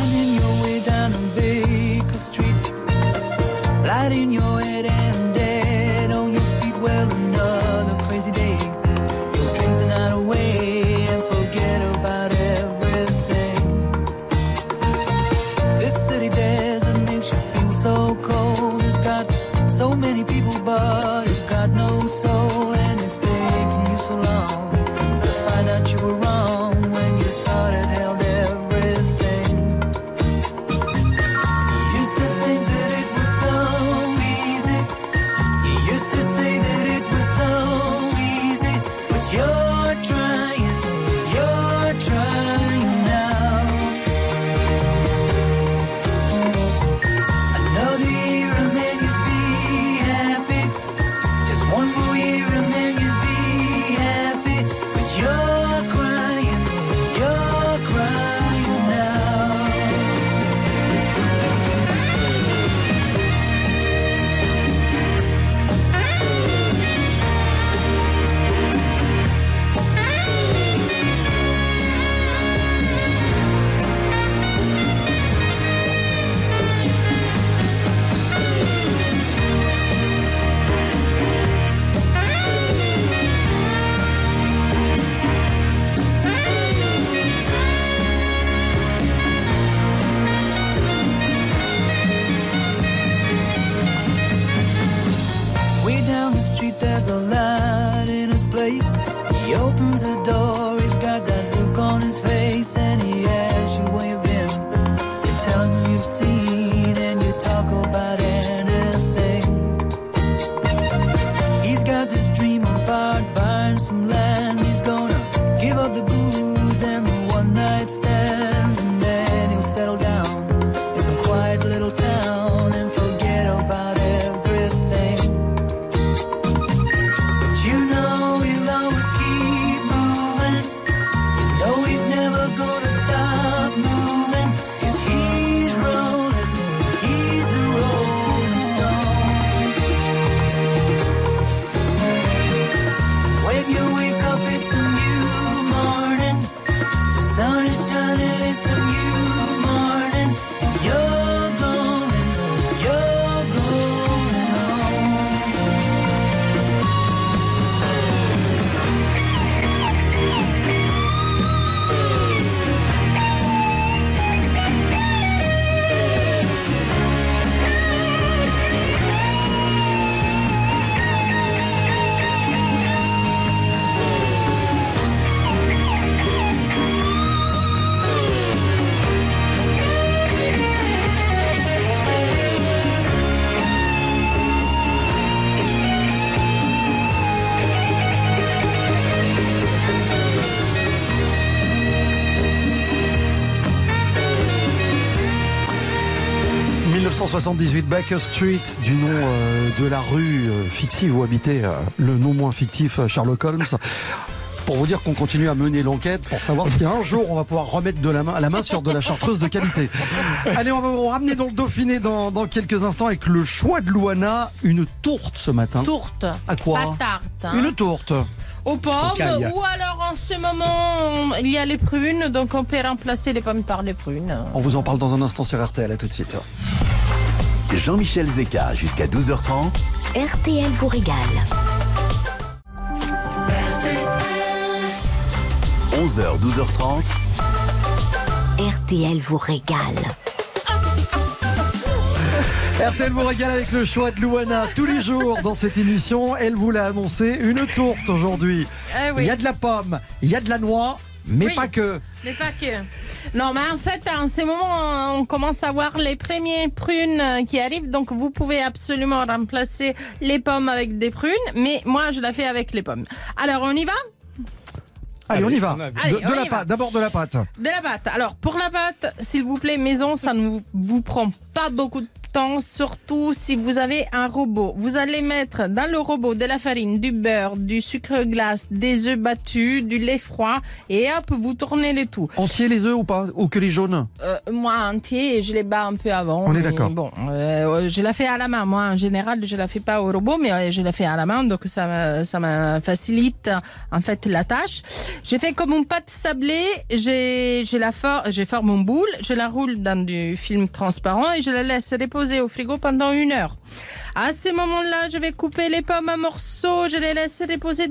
S8: So cold, it's got so many people, but it's got no soul, and it's taking you so long to find out you were wrong when you thought it held everything. You used to think that it was so easy. You used to say that it was so easy, but you're trying now. Another year and then you'd be happy. Just one more year and then you'd be happy. But you're crying now. Way down the street there's a light in his place. He opens the door, he's got that look on his face, and he asks you where you've been. You tell him who you've seen, and you talk about anything. He's got this dream about buying some land. He's gonna give up the booze and the one night stands, and then he'll settle down in some quiet little town and forget about everything. But you know he'll always keep moving. You know he's never gonna stop moving. 'Cause he's rolling, he's the rolling stone. When you wake up it's a new morning. The sun is shining, it's a new morning. And you're going home.
S3: « 1978 Baker Street, du nom de la rue fictive où habitait le non moins fictif Sherlock Holmes. Pour vous dire qu'on continue à mener l'enquête pour savoir si un jour on va pouvoir remettre la main sur de la chartreuse de qualité. Allez, on va vous ramener dans le Dauphiné dans quelques instants avec le choix de Louana. Une tourte ce matin.
S4: Tourte.
S3: À quoi?
S4: Pas tarte. Hein.
S3: Une tourte.
S4: Aux pommes,
S5: caille.
S4: ou alors en ce moment il y a les prunes, donc on peut remplacer les pommes par les prunes.
S3: On vous en parle dans un instant sur RTL, à tout de suite.
S1: Jean-Michel Zeka jusqu'à 12h30.
S2: RTL vous régale.
S1: 11h, 12h30.
S2: RTL vous régale.
S3: RTL vous régale avec le choix de Louana tous les jours dans cette émission. Elle vous l'a annoncé, une tourte aujourd'hui.
S4: Oui.
S3: Il y a de la pomme, il y a de la noix, mais
S4: Oui.
S3: pas que.
S4: Mais pas que. Non, mais en fait, en ces moments, on commence à voir les premiers prunes qui arrivent. Donc, vous pouvez absolument remplacer les pommes avec des prunes. Mais moi, je la fais avec les pommes. Alors, on y va ?
S3: Allez, on y va.
S4: Allez,
S3: De
S4: on
S3: la
S4: y
S3: pâte,
S4: va.
S3: d'abord de la pâte.
S4: De la pâte. Alors, pour la pâte, s'il vous plaît, maison, ça ne vous prend pas beaucoup de temps, surtout si vous avez un robot. Vous allez mettre dans le robot de la farine, du beurre, du sucre glace, des œufs battus, du lait froid et hop, vous tournez le tout.
S3: Entier les œufs ou pas? Ou que les jaunes?
S4: Moi, entier, et je les bats un peu avant.
S3: On est
S4: mais
S3: d'accord.
S4: Bon, je la fais à la main. Moi, en général, je la fais pas au robot, mais je la fais à la main, donc ça me facilite en fait la tâche. J'ai fait comme une pâte sablée. Je forme une boule, je la roule dans du film transparent et je la laisse reposer au frigo pendant 1 heure. À ce moment-là, je vais couper les pommes en morceaux, je les laisse reposer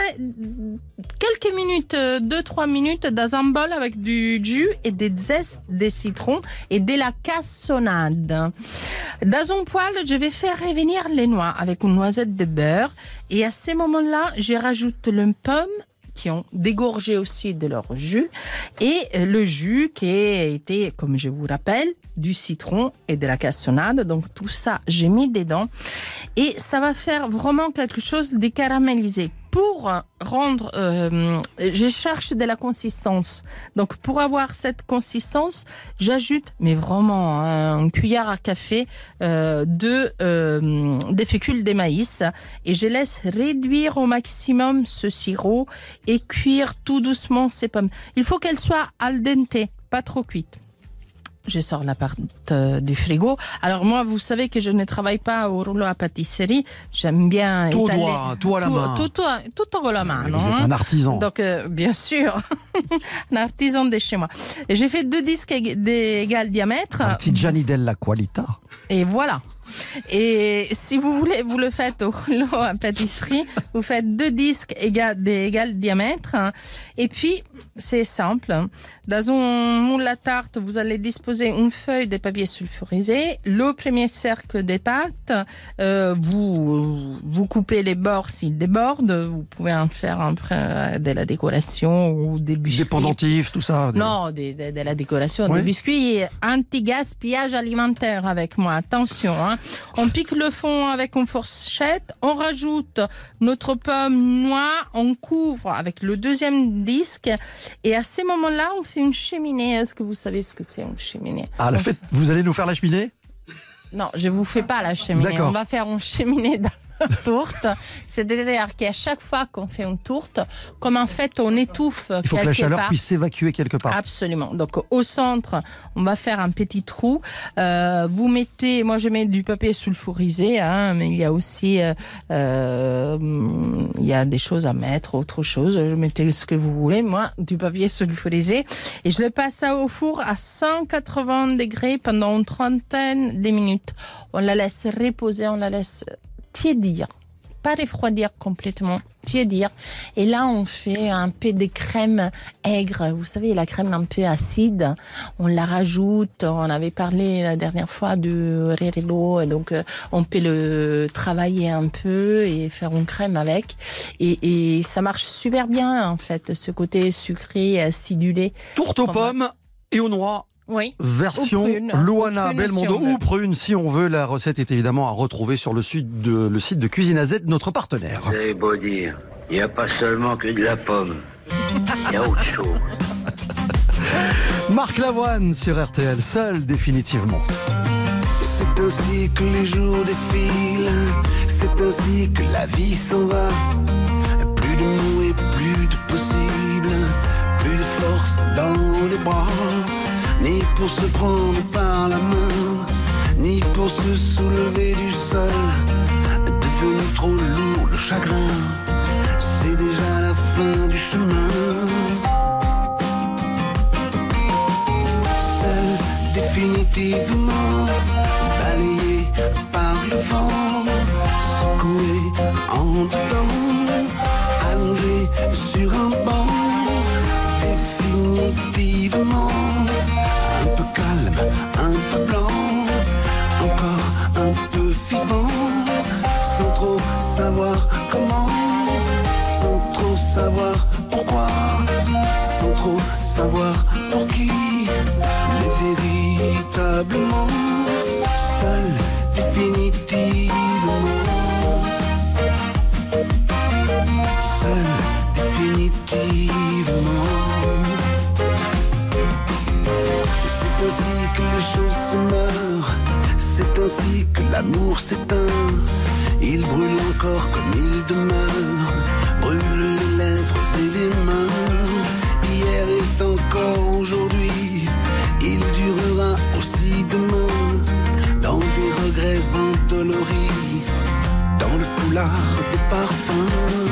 S4: quelques minutes, 2-3 minutes dans un bol avec du jus et des zestes de citron et de la cassonade. Dans un poêle, je vais faire revenir les noix avec une noisette de beurre et à ce moment-là, je rajoute les pommes qui ont dégorgé aussi de leur jus et le jus qui a été, comme je vous rappelle, du citron et de la cassonade. Donc tout ça, j'ai mis dedans et ça va faire vraiment quelque chose de caramélisé. Pour rendre, je cherche de la consistance. Donc pour avoir cette consistance, j'ajoute, mais vraiment une cuillère à café des fécule de maïs et je laisse réduire au maximum ce sirop et cuire tout doucement ces pommes. Il faut qu'elles soient al dente, pas trop cuites. Je sors la pâte du frigo. Alors moi, vous savez que je ne travaille pas au rouleau à pâtisserie. J'aime bien
S3: Tout au
S4: étaler
S3: doigt, tout à la main.
S4: Tout à la main.
S3: Vous êtes un artisan.
S4: Donc, bien sûr, un artisan de chez moi. Et j'ai fait 2 disques d'égal diamètre.
S3: Artigiani della qualità.
S4: Et voilà. Et si vous voulez, vous le faites au rouleau à pâtisserie, vous faites 2 disques d'égal diamètre. Et puis, c'est simple. Dans un moule à tarte, vous allez disposer une feuille de papier sulfurisé, le premier cercle de pâte, vous coupez les bords s'ils débordent, vous pouvez en faire après de la décoration ou des biscuits.
S3: Des pendentifs, tout ça.
S4: Non, de la décoration,
S3: Oui.
S4: des biscuits anti-gaspillage alimentaire avec moi. Attention, hein. On pique le fond avec une fourchette, on rajoute notre pomme noix, on couvre avec le 2e disque et à ce moment-là, on fait une cheminée. Est-ce que vous savez ce que c'est une cheminée?
S3: Ah, la fête, vous allez nous faire la cheminée?
S4: Non, je vous fais pas la cheminée.
S3: D'accord.
S4: On va faire une cheminée dans la tourte. C'est-à-dire qu'à chaque fois qu'on fait une tourte, comme en fait on étouffe
S3: Il faut que la
S4: quelque
S3: chaleur
S4: part.
S3: puisse s'évacuer quelque part.
S4: Absolument. Donc au centre, on va faire un petit trou. Vous mettez, moi je mets du papier sulfurisé, hein, mais il y a aussi, il y a des choses à mettre, autre chose. Mettez ce que vous voulez. Moi, du papier sulfurisé et je le passe ça au four à 180 degrés pendant une trentaine de minutes. On la laisse reposer, on la laisse tiédir. Pas refroidir complètement, tiédir. Et là, on fait un peu de crème aigre. Vous savez, la crème un peu acide. On la rajoute. On avait parlé la dernière fois du Rerello. Donc, on peut le travailler un peu et faire une crème avec. Et ça marche super bien, en fait, ce côté sucré, acidulé.
S3: Tourte aux pommes et aux noix.
S4: Oui.
S3: Version
S4: Ou prune.
S3: Louana
S4: Ou prune,
S3: Belmondo
S4: si on veut.
S3: ou prune si on veut. La recette est évidemment à retrouver sur le site de Cuisine à Z, notre partenaire.
S9: Vous avez beau dire, il n'y a pas seulement que de la pomme. Il y a autre chose.
S3: Marc Lavoine sur RTL, seul définitivement.
S8: C'est ainsi que les jours défilent, c'est ainsi que la vie s'en va. Plus de mots et plus de possible, plus de force dans les bras, ni pour se prendre par la main, ni pour se soulever du sol. Devenu trop lourd le chagrin, c'est déjà la fin du chemin. Seul définitivement, balayé par le vent, secoué en dedans, allongé sur un banc, définitivement, un peu calme, un peu blanc, encore un
S10: inévitablement, seul définitivement, seul définitivement. C'est ainsi que les choses se meurent, c'est ainsi que l'amour s'éteint. Il brûle encore comme il demeure, brûle les lèvres et les mains. Hier est encore aujourd'hui, il durera aussi demain. Dans des regrets endoloris, dans le foulard des parfums.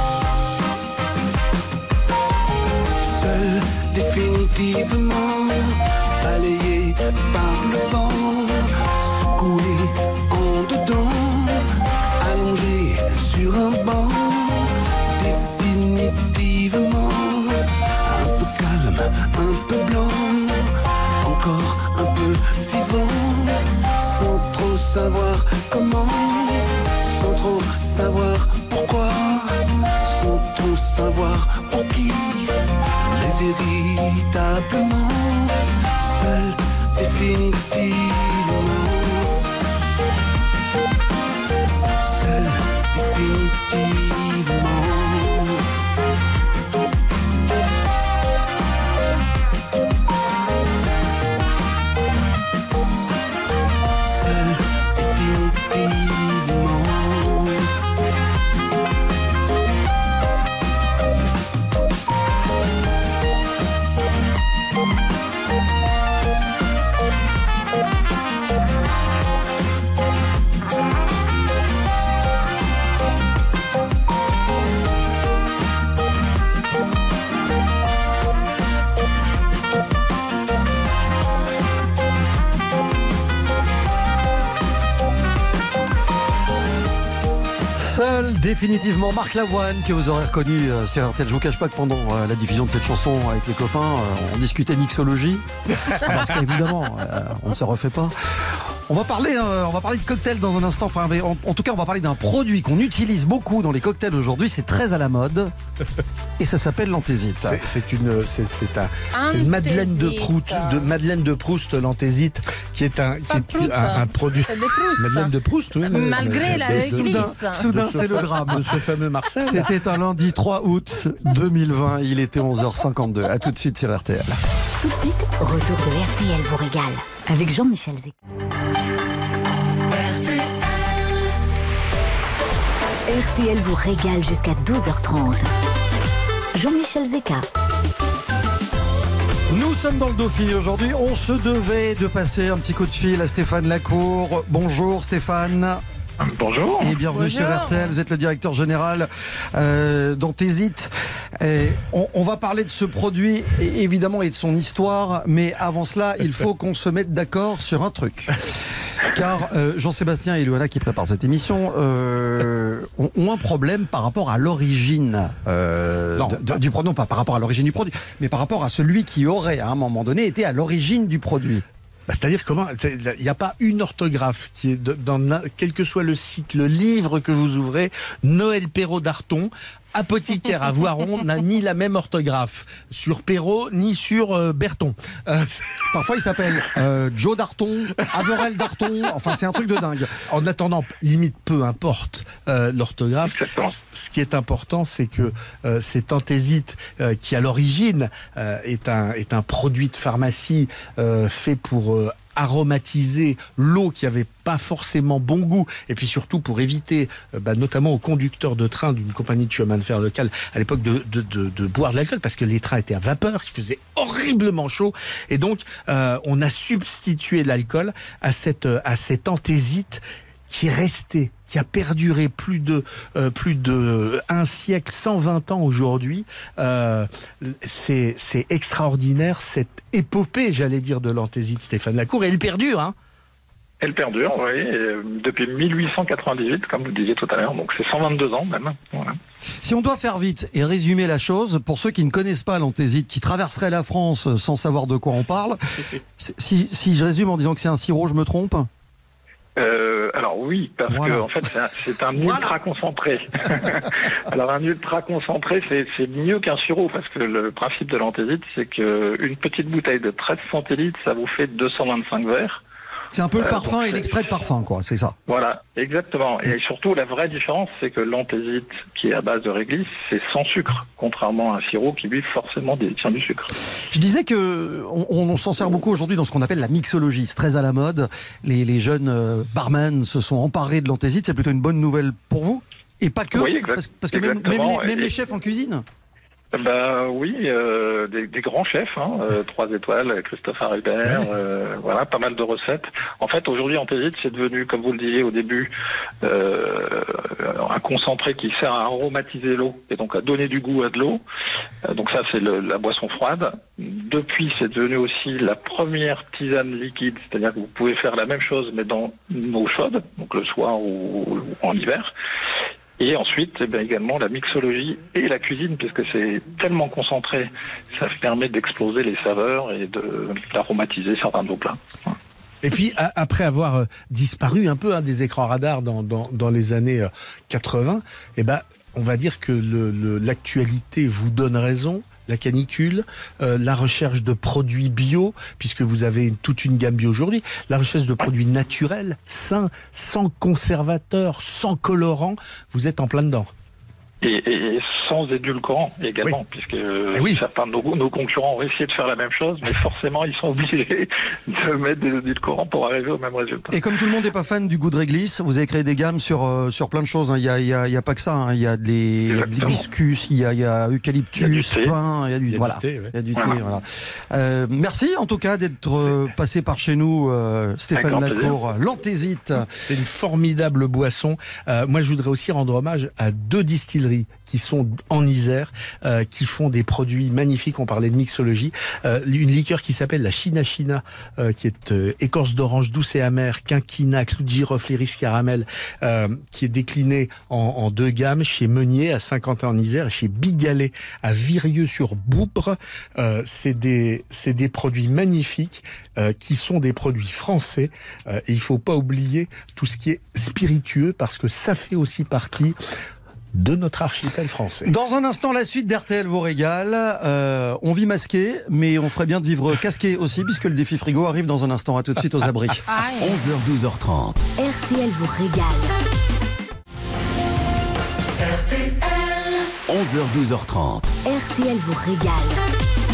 S10: Seul définitivement, balayé par le vent, secoué en dedans, allongé sur un banc, définitivement, un peu calme, un peu blanc, encore un peu vivant, sans trop savoir comment, sans trop savoir pourquoi, sans trop savoir pour qui, mais véritablement, seul définitivement, seul définitivement.
S3: Seul, définitivement, Marc Lavoine, que vous aurez reconnu sur RTL. Je vous cache pas que pendant la diffusion de cette chanson avec les copains, on discutait mixologie. Parce qu'évidemment, on ne se refait pas. On va parler de cocktails dans un instant. Enfin, en tout cas, on va parler d'un produit qu'on utilise beaucoup dans les cocktails aujourd'hui. C'est très à la mode. Et ça s'appelle l'anthésite.
S5: C'est une Madeleine de Proust, l'anthésite, qui est un produit.
S4: C'est de Proust.
S5: Madeleine de Proust, oui.
S4: Malgré la réglisse.
S3: Soudain, c'est le drame.
S5: De ce fameux Marcel.
S3: C'était un lundi 3 août 2020. Il était 11h52. À tout de suite sur RTL.
S2: Tout de suite, retour de RTL vous régale avec Jean-Michel Zeka. RTL vous régale jusqu'à 12h30. Jean-Michel Zeka.
S3: Nous sommes dans le Dauphiné aujourd'hui. On se devait de passer un petit coup de fil à Stéphane Lacour. Bonjour Stéphane.
S11: Bonjour.
S3: Et bienvenue sur RTL. Vous êtes le directeur général d'Anthésite. On va parler de ce produit, évidemment, et de son histoire. Mais avant cela, il faut qu'on se mette d'accord sur un truc. Car Jean-Sébastien et Luana, qui préparent cette émission, ont un problème par rapport à l'origine du produit. Non, pas par rapport à l'origine du produit, mais par rapport à celui qui aurait, à un moment donné, été à l'origine du produit.
S5: C'est-à-dire il n'y a pas une orthographe qui est dans quel que soit le site, le livre que vous ouvrez, Noël Perrault d'Arton, apothicaire à Voiron, n'a ni la même orthographe sur Perrault ni sur Berton.
S3: Parfois il s'appelle Joe Darton, Averell Darton, enfin c'est un truc de dingue.
S5: En attendant, limite peu importe l'orthographe, ce qui est important c'est que cet anthésite qui à l'origine est un produit de pharmacie fait pour aromatiser l'eau qui avait pas forcément bon goût, et puis surtout pour éviter notamment aux conducteurs de train d'une compagnie de chemin de fer locale à l'époque de boire de l'alcool, parce que les trains étaient à vapeur, qui faisait horriblement chaud, et donc on a substitué l'alcool à cet anthésite qui est resté, qui a perduré plus de un siècle, 120 ans aujourd'hui. C'est extraordinaire, cette épopée, j'allais dire, de l'anthésite, Stéphane Lacour, et elle perdure, hein.
S11: Elle perdure, oui, depuis 1898, comme vous disiez tout à l'heure, donc c'est 122 ans même. Voilà.
S3: Si on doit faire vite et résumer la chose, pour ceux qui ne connaissent pas l'anthésite, qui traverseraient la France sans savoir de quoi on parle, si je résume en disant que c'est un sirop, je me trompe ?
S11: Alors oui, parce
S3: Voilà.
S11: que en fait c'est un ultra concentré. Alors un ultra concentré, c'est mieux qu'un sirop, parce que le principe de l'anthésite, c'est que une petite bouteille de 13 centilitres, ça vous fait 225 verres.
S3: C'est un peu le parfum
S11: donc
S3: et l'extrait de parfum, quoi, c'est ça.
S11: Voilà, exactement. Et surtout, la vraie différence, c'est que l'anthésite, qui est à base de réglisse, c'est sans sucre, contrairement à un sirop qui, lui, forcément détient du sucre.
S3: Je disais que on s'en sert beaucoup aujourd'hui dans ce qu'on appelle la mixologie. C'est très à la mode. Les jeunes barman se sont emparés de l'anthésite. C'est plutôt une bonne nouvelle pour vous. Et pas que,
S11: Oui,
S3: parce que même les chefs en cuisine.
S11: Bah oui, des grands chefs, 3 étoiles, Christophe Haribert, voilà, pas mal de recettes. En fait, aujourd'hui, anthésite, c'est devenu, comme vous le disiez au début, un concentré qui sert à aromatiser l'eau et donc à donner du goût à de l'eau. Donc ça, c'est la boisson froide. Depuis, c'est devenu aussi la première tisane liquide, c'est-à-dire que vous pouvez faire la même chose mais dans une eau chaude, donc le soir ou en hiver. Et ensuite, également la mixologie et la cuisine, puisque c'est tellement concentré, ça permet d'exploser les saveurs et d'aromatiser certains de vos plats.
S5: Et puis, après avoir disparu un peu des écrans radars dans les années 80, on va dire que l'actualité vous donne raison. La canicule, la recherche de produits bio, puisque vous avez toute une gamme bio aujourd'hui, la recherche de produits naturels, sains, sans conservateurs, sans colorants, vous êtes en plein dedans.
S11: Et sans édulcorants également, puisque certains de nos concurrents ont essayé de faire la même chose, mais forcément ils sont obligés de mettre des édulcorants pour arriver au même résultat.
S3: Et comme tout le monde n'est pas fan du goût de réglisse, vous avez créé des gammes sur plein de choses. Il y a pas que ça. Il y a des hibiscus, il y a eucalyptus, pain, il y a du thé. Il y a du thé. Voilà. Merci en tout cas d'être passé par chez nous, Stéphane Lacour. L'anthésite,
S5: c'est une formidable boisson. Moi, je voudrais aussi rendre hommage à 2 distilleries qui sont en Isère, qui font des produits magnifiques. On parlait de mixologie. Une liqueur qui s'appelle la China China, qui est écorce d'orange douce et amère, quinquina, clou de girofle, iris caramel, qui est déclinée en 2 gammes chez Meunier à Saint-Quentin en Isère et chez Bigalet à Virieu-sur-Boubre. C'est des produits magnifiques qui sont des produits français. Et il faut pas oublier tout ce qui est spiritueux, parce que ça fait aussi partie de notre archipel français.
S3: Dans un instant, la suite d'RTL vous régale. On vit masqué, mais on ferait bien de vivre casqué aussi, puisque le défi frigo arrive dans un instant. À tout de suite aux abris.
S1: 11h, 12h30.
S2: RTL vous régale.
S1: RTL. 11h, 12h30.
S2: RTL vous régale.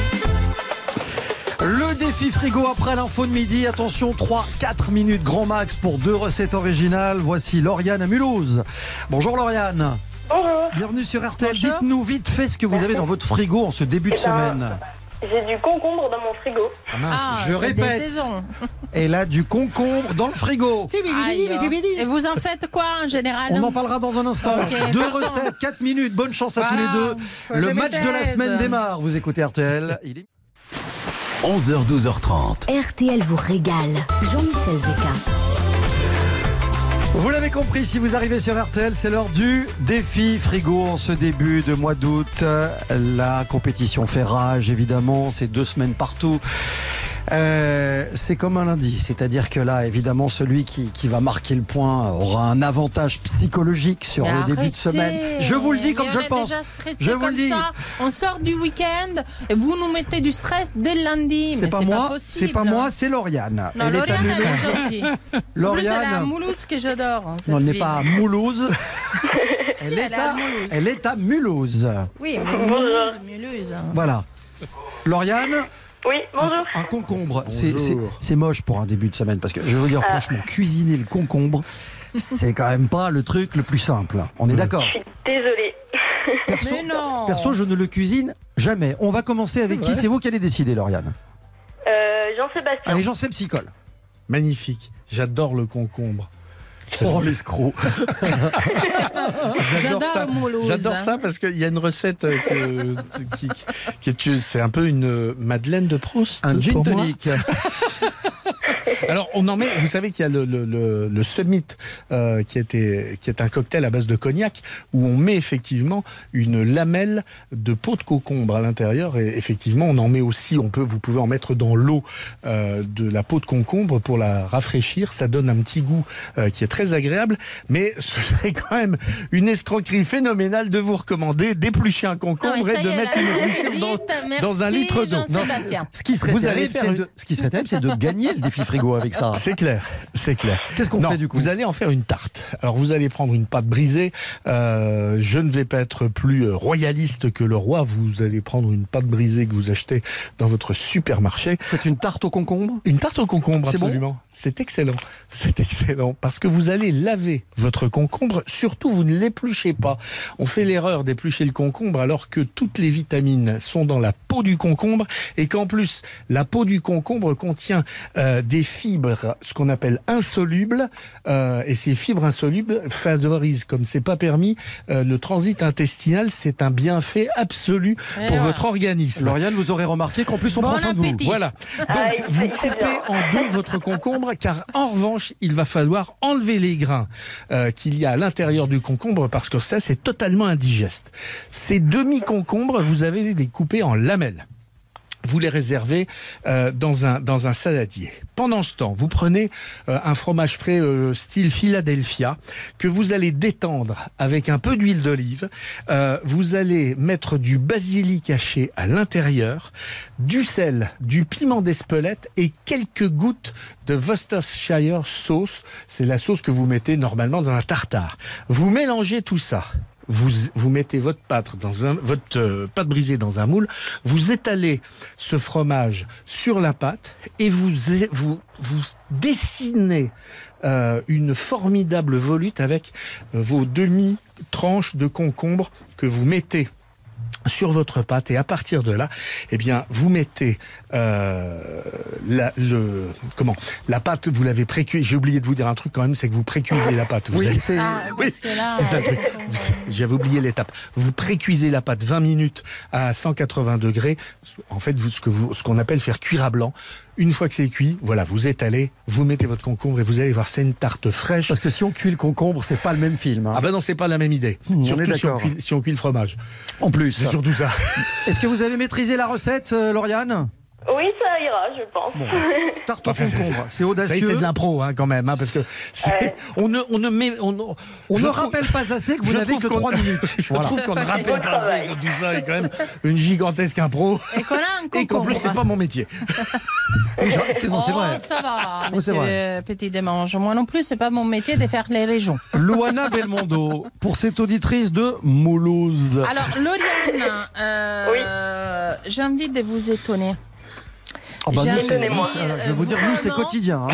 S3: Le défi frigo après l'info de midi. Attention, 3-4 minutes grand max pour 2 recettes originales. Voici Lauriane à Mulhouse. Bonjour Lauriane.
S12: Bonjour.
S3: Bienvenue sur RTL. Dites-nous vite fait ce que vous avez dans votre frigo en ce début de semaine.
S12: J'ai du concombre dans mon frigo.
S3: Je répète. Elle a du concombre dans le frigo.
S4: Et vous en faites quoi en général?
S3: On en parlera dans un instant.
S4: Okay.
S3: 2 recettes, 4 minutes. Bonne chance à tous les deux. Le match de la semaine démarre. Vous écoutez RTL.
S1: 11h, 12h30.
S2: RTL vous régale. Jean-Michel Zeka.
S3: Vous l'avez compris, si vous arrivez sur RTL, c'est l'heure du défi frigo en ce début de mois d'août. La compétition fait rage, évidemment, c'est 2 semaines partout. C'est comme un lundi, c'est-à-dire que là, évidemment, celui qui va marquer le point aura un avantage psychologique sur le début de semaine. Je vous le dis comme je le pense.
S4: Je vous le dis. On sort du week-end et vous nous mettez du stress dès le lundi.
S3: C'est pas moi, c'est Lauriane.
S4: Non, Lauriane, elle est gentille.
S3: Lauriane,
S4: en plus, elle est à Mulhouse que j'adore.
S3: Non, elle n'est pas à Mulhouse. Elle est à Mulhouse.
S4: Oui, mais Mulhouse.
S3: Voilà. Lauriane.
S12: Oui, bonjour.
S3: Un concombre, c'est moche pour un début de semaine, parce que je veux vous dire franchement, cuisiner le concombre, c'est quand même pas le truc le plus simple. On est d'accord?
S12: Je suis désolée.
S3: Perso, je ne le cuisine jamais. On va commencer avec qui? C'est vous qui allez décider, Lauriane.
S12: Jean-Sébastien.
S3: Allez, Jean-Sébastien s'y colle.
S5: Magnifique. J'adore le concombre.
S3: Oh, l'escroc.
S5: J'adore ça parce qu'il y a une recette c'est un peu une Madeleine de Proust.
S3: Un gin tonic.
S5: Alors, on en met, vous savez qu'il y a le Summit, qui est un cocktail à base de cognac, où on met effectivement une lamelle de peau de concombre à l'intérieur, et effectivement, on en met aussi, vous pouvez en mettre dans l'eau de la peau de concombre pour la rafraîchir. Ça donne un petit goût qui est très agréable, mais ce serait quand même une escroquerie phénoménale de vous recommander d'éplucher un concombre et de mettre une épluchure dans un litre d'eau.
S3: Ce qui serait terrible, c'est de gagner le défi frigo avec ça.
S5: C'est clair.
S3: Qu'est-ce qu'on fait du coup?
S5: Vous allez en faire une tarte. Alors vous allez prendre une pâte brisée. Je ne vais pas être plus royaliste que le roi. Vous allez prendre une pâte brisée que vous achetez dans votre supermarché.
S3: Faites une tarte au concombre?
S5: Une tarte au concombre,
S3: c'est
S5: absolument.
S3: Bon,
S5: c'est excellent. C'est excellent parce que vous allez laver votre concombre. Surtout, vous ne l'épluchez pas. On fait l'erreur d'éplucher le concombre alors que toutes les vitamines sont dans la peau du concombre et qu'en plus, la peau du concombre contient des fibres, ce qu'on appelle insolubles, et ces fibres insolubles favorisent, comme c'est pas permis, le transit intestinal. C'est un bienfait absolu pour votre organisme.
S3: Lauriane, vous aurez remarqué qu'en plus on prend soin de vous.
S5: Voilà. Donc vous coupez en deux votre concombre, car en revanche, il va falloir enlever les grains qu'il y a à l'intérieur du concombre, parce que ça, c'est totalement indigeste. Ces demi-concombres, vous avez les couper en lamelles. Vous les réservez dans un saladier. Pendant ce temps, vous prenez un fromage frais style Philadelphia que vous allez détendre avec un peu d'huile d'olive. Vous allez mettre du basilic haché à l'intérieur, du sel, du piment d'Espelette et quelques gouttes de Worcestershire sauce. C'est la sauce que vous mettez normalement dans un tartare. Vous mélangez tout ça. Vous mettez votre pâte brisée dans un moule, vous étalez ce fromage sur la pâte et vous dessinez une formidable volute avec vos demi-tranches de concombre que vous mettez sur votre pâte, et à partir de là, eh bien, vous mettez la pâte, vous l'avez précuisée. J'ai oublié de vous dire un truc quand même, c'est que vous précuisez la pâte.
S3: C'est
S5: ça le truc. J'avais oublié l'étape. Vous précuisez la pâte 20 minutes à 180 degrés. En fait, ce qu'on appelle faire cuire à blanc. Une fois que c'est cuit, voilà, vous étalez, vous mettez votre concombre et vous allez voir, c'est une tarte fraîche.
S3: Parce que si on cuit le concombre, c'est pas le même film.
S5: Ah ben non, c'est pas la même idée. Surtout si on cuit le fromage.
S3: En plus.
S5: C'est surtout ça.
S3: Est-ce que vous avez maîtrisé la recette, Lauriane?
S12: Oui, ça ira, je pense.
S3: Bon, tarte au concombre, c'est audacieux.
S5: C'est de l'impro, quand même, parce que on ne
S3: rappelle pas assez que vous n'avez que 3 minutes.
S5: Je trouve qu'on ne rappelle pas assez que tout ça est quand même une gigantesque impro.
S4: Et qu'on a un concombre.
S5: Et qu'en plus, c'est pas mon métier.
S3: Non, c'est vrai.
S4: Ça va,
S3: monsieur
S4: Petit Démange. Moi non plus, c'est pas mon métier de faire les régions.
S3: Luana Belmondo, pour cette auditrice de Mulhouse.
S4: Alors, Lauriane, j'ai envie de vous étonner.
S3: Oh bah nous, je vais vous dire, nous, c'est quotidien.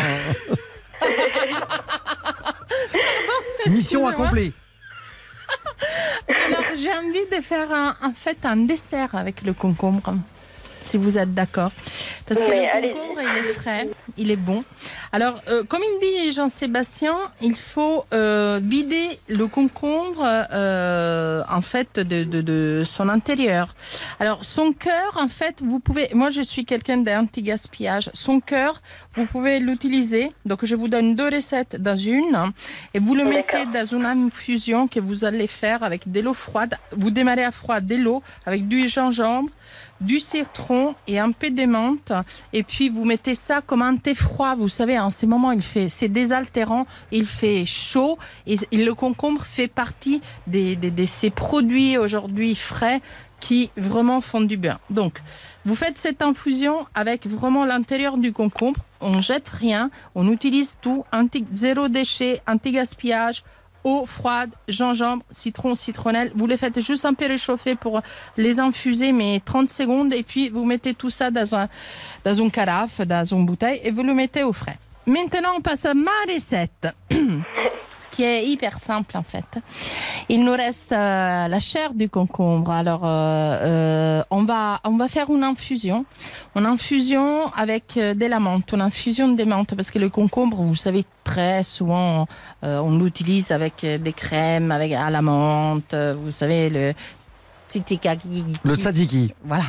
S3: Mission accomplie.
S4: Alors, j'ai envie de faire un dessert avec le concombre, si vous êtes d'accord. Parce que le concombre, il est frais, il est bon. Alors, comme il dit Jean-Sébastien, il faut vider le concombre en fait de son intérieur. Alors, son cœur, en fait, vous pouvez... Moi, je suis quelqu'un d'anti-gaspillage. Son cœur, vous pouvez l'utiliser. Donc, je vous donne 2 recettes dans une. Et vous le mettez dans une infusion que vous allez faire avec de l'eau froide. Vous démarrez à froid de l'eau avec du gingembre, du citron et un peu de menthe, et puis vous mettez ça comme un thé froid. Vous savez, en ces moments, c'est désaltérant, il fait chaud, et le concombre fait partie de ces produits aujourd'hui frais qui vraiment font du bien. Donc, vous faites cette infusion avec vraiment l'intérieur du concombre, on jette rien, on utilise tout, zéro déchet, anti-gaspillage, eau froide, gingembre, citron, citronnelle. Vous les faites juste un peu réchauffer pour les infuser, mais 30 secondes. Et puis, vous mettez tout ça dans une carafe, dans une bouteille, et vous le mettez au frais. Maintenant, on passe à ma recette, qui est hyper simple, en fait. Il nous reste la chair du concombre. Alors, on va faire une infusion. Une infusion avec de la menthe. Une infusion de menthe, parce que le concombre, vous savez, très souvent, on l'utilise avec des crèmes, à la menthe. Vous savez, le tzatziki.
S3: Le tzatziki.
S4: Voilà.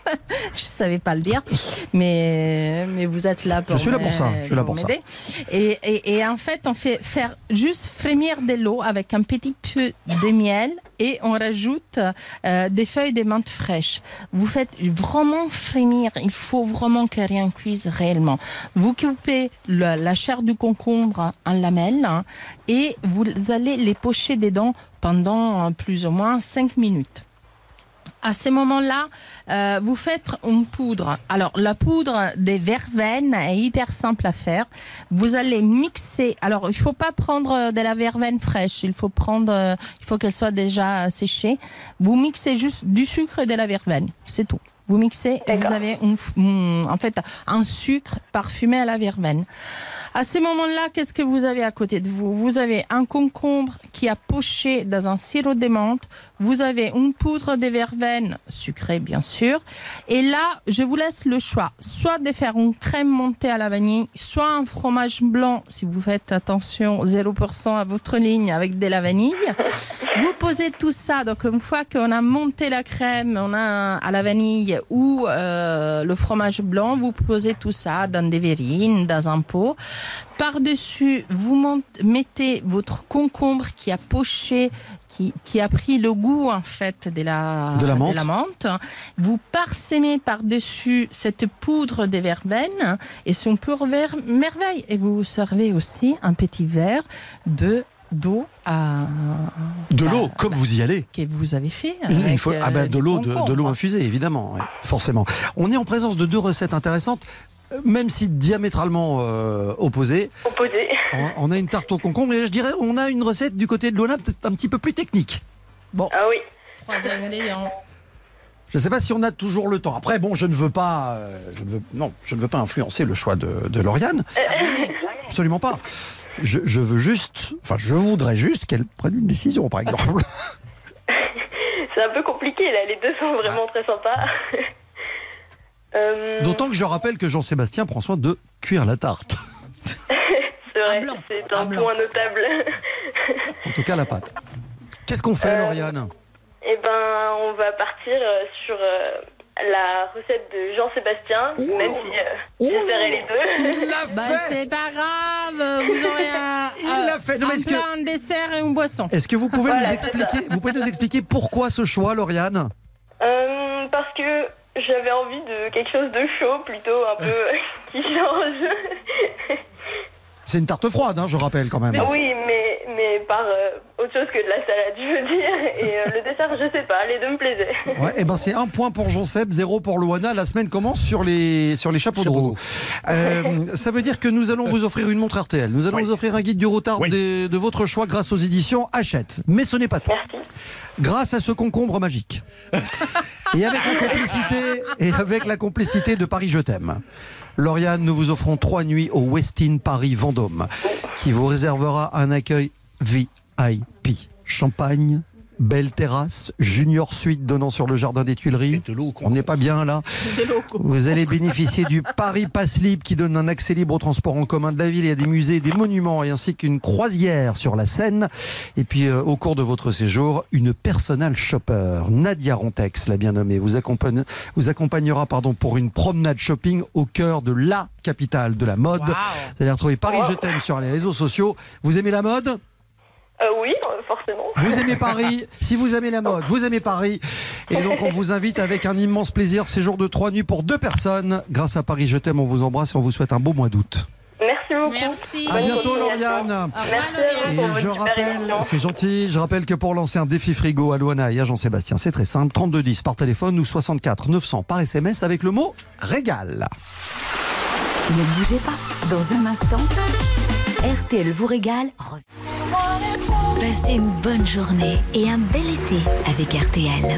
S4: Je savais pas le dire, mais vous êtes là pour.
S3: Je suis là pour ça. Je suis là pour ça.
S4: Et en fait, on fait faire juste frémir de l'eau avec un petit peu de miel et on rajoute des feuilles de menthe fraîches. Vous faites vraiment frémir. Il faut vraiment que rien cuise réellement. Vous coupez la chair du concombre en lamelles et vous allez les pocher dedans pendant plus ou moins 5 minutes. À ce moment-là, vous faites une poudre. Alors, la poudre des verveines est hyper simple à faire. Vous allez mixer. Alors, il faut pas prendre de la verveine fraîche. Il faut qu'elle soit déjà séchée. Vous mixez juste du sucre et de la verveine. C'est tout. Vous mixez et vous avez en fait un sucre parfumé à la verveine. À ce moment-là, qu'est-ce que vous avez à côté de vous? Vous avez un concombre qui a poché dans un sirop de menthe. Vous avez une poudre de verveine sucrée, bien sûr. Et là, je vous laisse le choix. Soit de faire une crème montée à la vanille, soit un fromage blanc, si vous faites attention, 0% à votre ligne avec de la vanille. Vous posez tout ça. Donc, une fois qu'on a monté la crème, on a à la vanille ou le fromage blanc, vous posez tout ça dans des verrines, dans un pot. Par-dessus, vous mettez votre concombre qui a poché, qui a pris le goût en fait de la menthe. Vous parsemez par-dessus cette poudre de verveine et c'est une pure merveille. Et vous servez aussi un petit verre d'eau
S3: comme vous y allez.
S4: Que vous avez fait.
S3: De l'eau infusée, évidemment, ouais, forcément. On est en présence de deux recettes intéressantes. Même si diamétralement opposées. On a une tarte au concombre et je dirais on a une recette du côté de Luana peut-être un petit peu plus technique. Bon.
S12: Ah oui.
S4: 3 ingrédients.
S3: Je ne sais pas si on a toujours le temps. Après, bon, je ne veux pas influencer le choix de Lauriane. Absolument pas. Je voudrais juste qu'elle prenne une décision, par exemple.
S12: C'est un peu compliqué, là. Les deux sont vraiment très sympas.
S3: D'autant que je rappelle que Jean-Sébastien prend soin de cuire la tarte.
S12: C'est vrai, c'est un point notable.
S3: En tout cas, la pâte. Qu'est-ce qu'on fait, Lauriane ?
S12: Eh ben, on va partir sur la recette de Jean-Sébastien, même si j'essaierai les deux.
S3: Il l'a fait.
S4: C'est pas grave, vous aurez un plat, un dessert et une boisson.
S3: Est-ce que vous pouvez nous expliquer pourquoi ce choix, Lauriane ?
S12: Parce que j'avais envie de quelque chose de chaud, plutôt un peu qui change.
S3: C'est une tarte froide, je rappelle quand même.
S12: Oui, mais par autre chose que de la salade, je veux dire. Et le dessert, je sais pas, les deux me plaisaient. Ouais, et ben c'est 1 point pour Jean-Seb, 0 pour Luana. La semaine commence sur les chapeaux de roue. Ça veut dire que nous allons vous offrir une montre RTL. Nous allons vous offrir un guide du routard de votre choix grâce aux éditions Hachette. Mais ce n'est pas tout. Merci.
S3: Grâce à ce concombre magique. Et avec la complicité de Paris Je t'aime. Lauriane, nous vous offrons 3 nuits au Westin Paris Vendôme, qui vous réservera un accueil VIP. Champagne, belle terrasse, junior suite donnant sur le jardin des Tuileries. On n'est pas bien là. Vous allez bénéficier du Paris Pass Libre qui donne un accès libre au transport en commun de la ville et à des musées, des monuments et ainsi qu'une croisière sur la Seine. Et puis au cours de votre séjour, une personal shopper, Nadia Rontex, la bien nommée, vous accompagnera pour une promenade shopping au cœur de la capitale de la mode. Wow. Vous allez retrouver Paris Je t'aime sur les réseaux sociaux. Vous aimez la mode ?
S12: Oui, forcément.
S3: Vous aimez Paris, si vous aimez la mode, vous aimez Paris. Et donc on vous invite avec un immense plaisir, séjour de 3 nuits pour 2 personnes. Grâce à Paris Je t'aime, on vous embrasse et on vous souhaite un beau mois d'août.
S12: Merci beaucoup.
S4: Merci.
S3: À bientôt, Lauriane.
S12: Merci.
S3: Et je rappelle, c'est gentil, je rappelle que pour lancer un défi frigo à Luana et à Jean-Sébastien, c'est très simple, 3210 par téléphone ou 64 900 par SMS avec le mot régal.
S2: Ne bougez pas, dans un instant, RTL vous régale. Passez une bonne journée et un bel été avec RTL.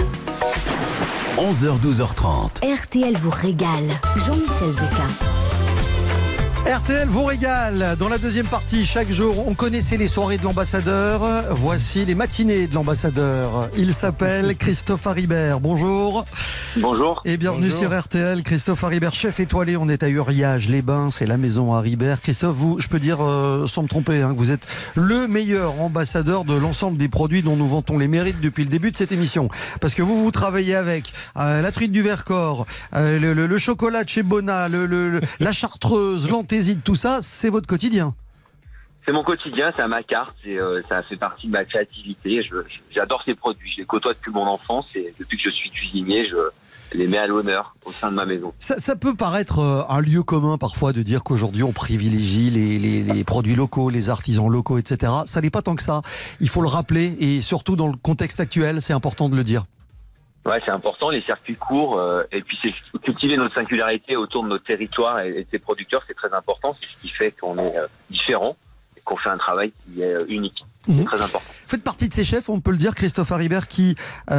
S1: 11h, 12h30.
S2: RTL vous régale. Jean-Michel Zeka.
S3: RTL vous régale. Dans la deuxième partie, chaque jour, on connaissait les soirées de l'ambassadeur. Voici les matinées de l'ambassadeur. Il s'appelle Christophe Haribert. Bonjour.
S13: Bonjour.
S3: Et bienvenue sur RTL. Christophe Haribert, chef étoilé. On est à Uriage-les-Bains, c'est la maison Haribert. Christophe, vous, je peux dire sans me tromper, que vous êtes le meilleur ambassadeur de l'ensemble des produits dont nous vantons les mérites depuis le début de cette émission. Parce que vous travaillez avec la truite du Vercors, le chocolat de chez Bona, la chartreuse, l'anthésite, tout ça, c'est votre quotidien.
S13: C'est mon quotidien, c'est à ma carte, ça fait partie de ma créativité. J'adore ces produits, je les côtoie depuis mon enfance et depuis que je suis cuisinier, je les mets à l'honneur au sein de ma maison.
S3: Ça peut paraître un lieu commun parfois de dire qu'aujourd'hui on privilégie les produits locaux, les artisans locaux, etc. Ça n'est pas tant que ça. Il faut le rappeler et surtout dans le contexte actuel, c'est important de le dire.
S13: Ouais, c'est important, les circuits courts, et puis c'est cultiver notre singularité autour de notre territoire et de ses producteurs, c'est très important. C'est ce qui fait qu'on est différent et qu'on fait un travail qui est unique. C'est très important.
S3: Vous faites partie de ces chefs, on peut le dire, Christophe Haribert, qui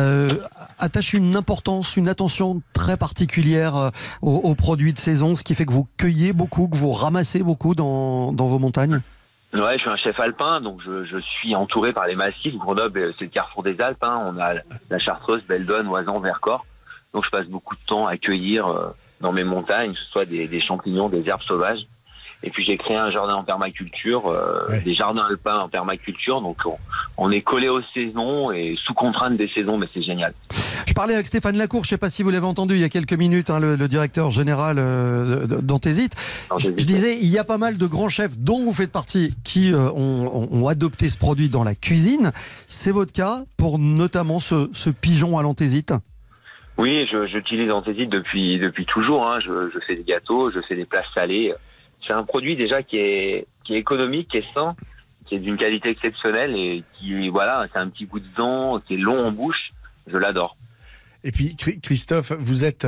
S3: attache une importance, une attention très particulière aux produits de saison, ce qui fait que vous cueillez beaucoup, que vous ramassez beaucoup dans vos montagnes.
S13: Ouais, je suis un chef alpin, donc je suis entouré par les massifs. Grenoble, c'est le carrefour des Alpes. On a la Chartreuse, Beldonne, Oisan, Vercors. Donc je passe beaucoup de temps à cueillir dans mes montagnes, que ce soit des champignons, des herbes sauvages. Et puis j'ai créé un jardin en permaculture, des jardins alpins en permaculture. Donc on est collé aux saisons et sous contrainte des saisons, mais c'est génial.
S3: Je parlais avec Stéphane Lacour, je ne sais pas si vous l'avez entendu il y a quelques minutes, le directeur général d'Anthésite. Je disais, il y a pas mal de grands chefs dont vous faites partie qui ont adopté ce produit dans la cuisine. C'est votre cas pour notamment ce pigeon à l'anthésite?
S13: Oui, j'utilise l'anthésite depuis toujours. Je fais des gâteaux, je fais des plats salés. C'est un produit déjà qui est économique, qui est sain, qui est d'une qualité exceptionnelle et qui, voilà, c'est un petit goût de dent, qui est long en bouche. Je l'adore.
S5: Et puis, Christophe, vous êtes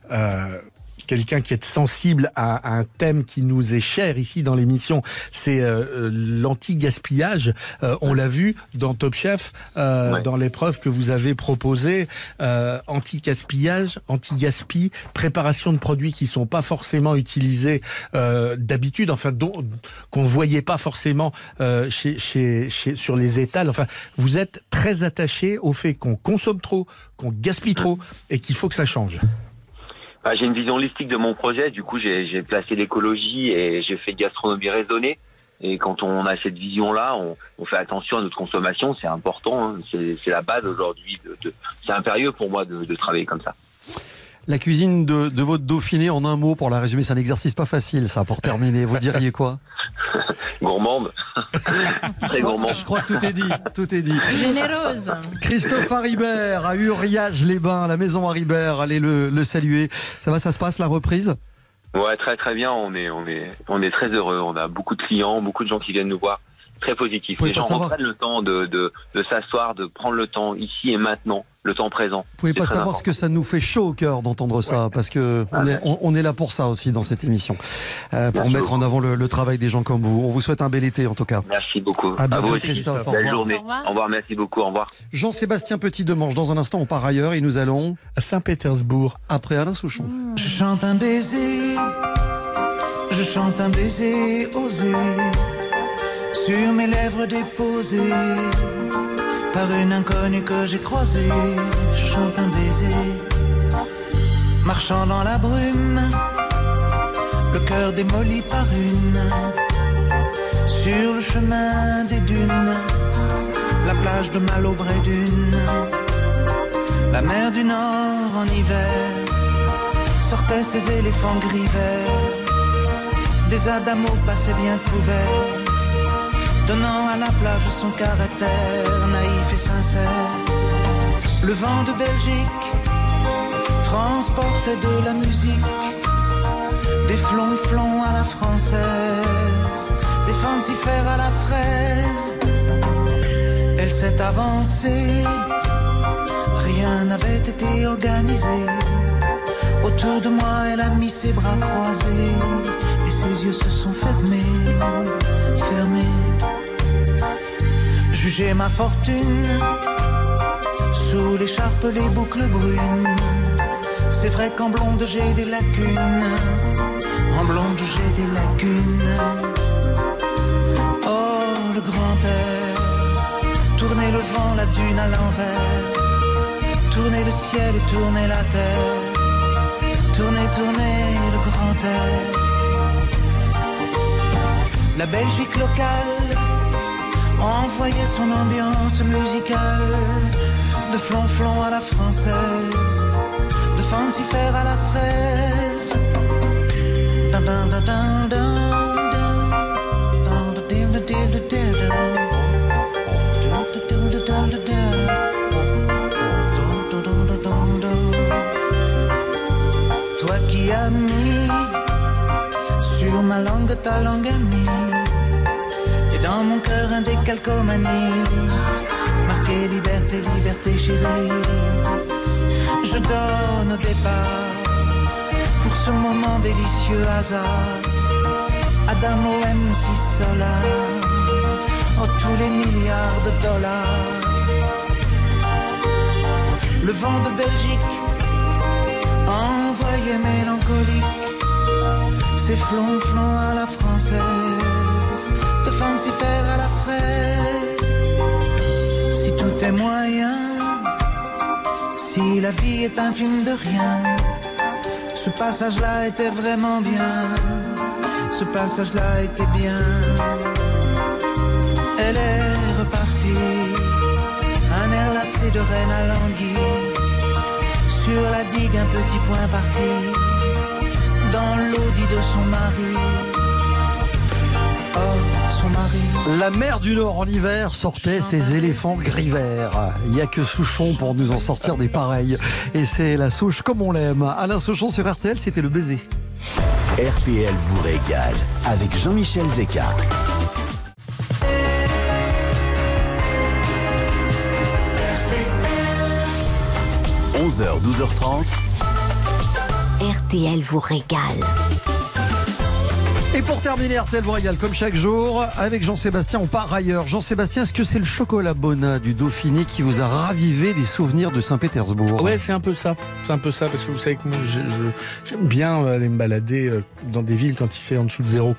S5: quelqu'un qui est sensible à un thème qui nous est cher ici dans l'émission, c'est l'anti-gaspillage. On l'a vu dans Top Chef, dans l'épreuve que vous avez proposée, anti-gaspillage, anti-gaspi, préparation de produits qui sont pas forcément utilisés d'habitude, enfin qu'on ne voyait pas forcément sur les étals. Enfin, vous êtes très attaché au fait qu'on consomme trop, qu'on gaspille trop et qu'il faut que ça change.
S13: J'ai une vision holistique de mon projet, du coup j'ai placé l'écologie et j'ai fait gastronomie raisonnée. Et quand on a cette vision-là, on fait attention à notre consommation, c'est important, c'est la base aujourd'hui. C'est impérieux pour moi de travailler comme ça.
S3: La cuisine de votre Dauphiné, en un mot, pour la résumer, c'est un exercice pas facile, ça, pour terminer. Vous diriez quoi?
S13: Gourmande. Très gourmande.
S3: Je crois que tout est dit.
S4: Généreuse.
S3: Christophe Haribert, à Uriage-les-Bains, la maison Haribert, allez le saluer. Ça va, ça se passe, la reprise?
S13: Ouais, très très bien, on est très heureux. On a beaucoup de clients, beaucoup de gens qui viennent nous voir. Très positif. Les gens reprennent le temps de s'asseoir, de prendre le temps ici et maintenant, le temps présent.
S3: Vous pouvez pas savoir ce que ça nous fait chaud au cœur d'entendre ça, parce que on est là pour ça aussi dans cette émission, pour mettre en avant le travail des gens comme vous. On vous souhaite un bel été en tout cas.
S13: Merci beaucoup.
S3: À bientôt,
S13: vous
S3: Christophe.
S13: Belle journée. Au revoir, merci beaucoup. Au revoir.
S3: Jean-Sébastien Petit-Demange. Dans un instant, on part ailleurs et nous allons
S5: à Saint-Pétersbourg.
S3: Après Alain Souchon.
S8: Je chante un baiser osé. Sur mes lèvres déposées par une inconnue que j'ai croisée, je chante un baiser. Marchant dans la brume, le cœur démoli par une. Sur le chemin des dunes, la plage de Malo-Bray-Dune. La mer du Nord en hiver sortait ses éléphants gris verts. Des adamos passaient bien couverts, donnant à la plage son caractère naïf et sincère. Le vent de Belgique transportait de la musique, des flonflons à la française, des fancifères à la fraise. Elle s'est avancée, rien n'avait été organisé. Autour de moi, elle a mis ses bras croisés et ses yeux se sont fermés. Jugez ma fortune sous l'écharpe, les boucles brunes. C'est vrai qu'en blonde j'ai des lacunes. En blonde j'ai des lacunes. Oh, le grand air. Tourner le vent, la dune à l'envers. Tourner le ciel et tourner la terre. Tourner, tourner le grand air. La Belgique locale envoyait son ambiance musicale. De flonflon à la française, de fancifère à la fraise. Dun, dun, dun, dun, dun, dun, dun, dun, dun, dun, toi qui as mis sur ma langue ta langue amie, et dans mon cœur un décalcomanie, marqué liberté, liberté chérie. Je donne au départ pour ce moment délicieux hasard Adamo MC Solar, oh tous les milliards de dollars. Le vent de Belgique envoyé mélancolique, c'est flonflon à la française, de fancifère à la fraise. Si tout est moyen, si la vie est un film de rien, ce passage-là était vraiment bien, ce passage-là était bien. Elle est repartie, un air lassé de reine à l'anguille, sur la digue un petit point parti, dans l'audit de son mari. Oh, son mari.
S3: La mer du Nord en hiver sortait ses éléphants gris verts. Il n'y a que Souchon pour nous en sortir des pareils. Et c'est la souche comme on l'aime. Alain Souchon sur RTL, c'était le baiser.
S1: RTL vous régale avec Jean-Michel Zeka. RTL. 11h, 12h30.
S2: RTL vous régale.
S3: Et pour terminer, RTL vous régale comme chaque jour. Avec Jean-Sébastien, on part ailleurs. Jean-Sébastien, est-ce que c'est le chocolat Bona du Dauphiné qui vous a ravivé des souvenirs de Saint-Pétersbourg ?
S5: Ouais, c'est un peu ça. C'est un peu ça, parce que vous savez que moi, j'aime bien aller me balader dans des villes quand il fait en dessous de zéro.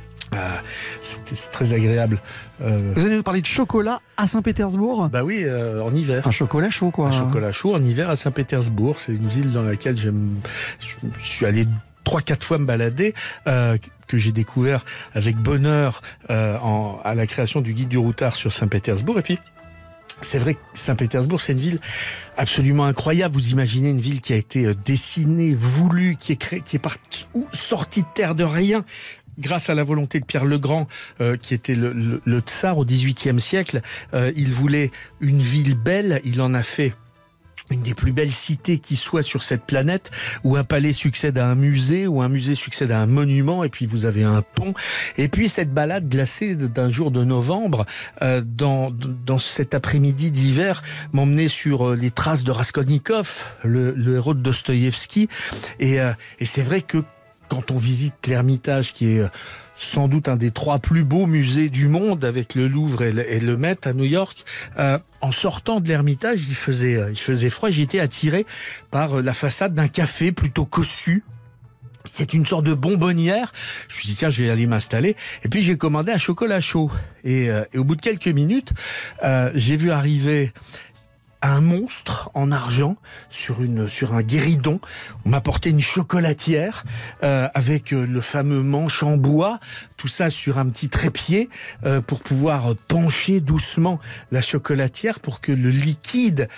S5: C'est très agréable.
S3: Vous allez nous parler de chocolat à Saint-Pétersbourg ?
S5: Bah oui, en hiver.
S3: Un chocolat chaud, quoi.
S5: Un chocolat chaud en hiver à Saint-Pétersbourg. C'est une ville dans laquelle je suis allé 3-4 fois me balader, que j'ai découvert avec bonheur à la création du guide du routard sur Saint-Pétersbourg. Et puis, c'est vrai que Saint-Pétersbourg, c'est une ville absolument incroyable. Vous imaginez une ville qui a été dessinée, voulue, qui est sortie de terre de rien, grâce à la volonté de Pierre le Grand, qui était le tsar au XVIIIe siècle. Il voulait une ville belle, il en a fait une des plus belles cités qui soit sur cette planète, où un palais succède à un musée, où un musée succède à un monument, et puis vous avez un pont. Et puis cette balade glacée d'un jour de novembre, dans cet après-midi d'hiver, m'emmenait sur les traces de Raskolnikov, le héros de Dostoïevski. Et c'est vrai que quand on visite l'Ermitage, qui est sans doute un des 3 plus beaux musées du monde, avec le Louvre et le Met à New York, en sortant de l'Ermitage, il faisait froid. J'étais attiré par la façade d'un café plutôt cossu. C'est une sorte de bonbonnière. Je me suis dit, tiens, je vais aller m'installer. Et puis, j'ai commandé un chocolat chaud. Et au bout de quelques minutes, j'ai vu arriver un monstre en argent sur un guéridon. On m'a porté une chocolatière avec le fameux manche en bois, tout ça sur un petit trépied pour pouvoir pencher doucement la chocolatière pour que le liquide,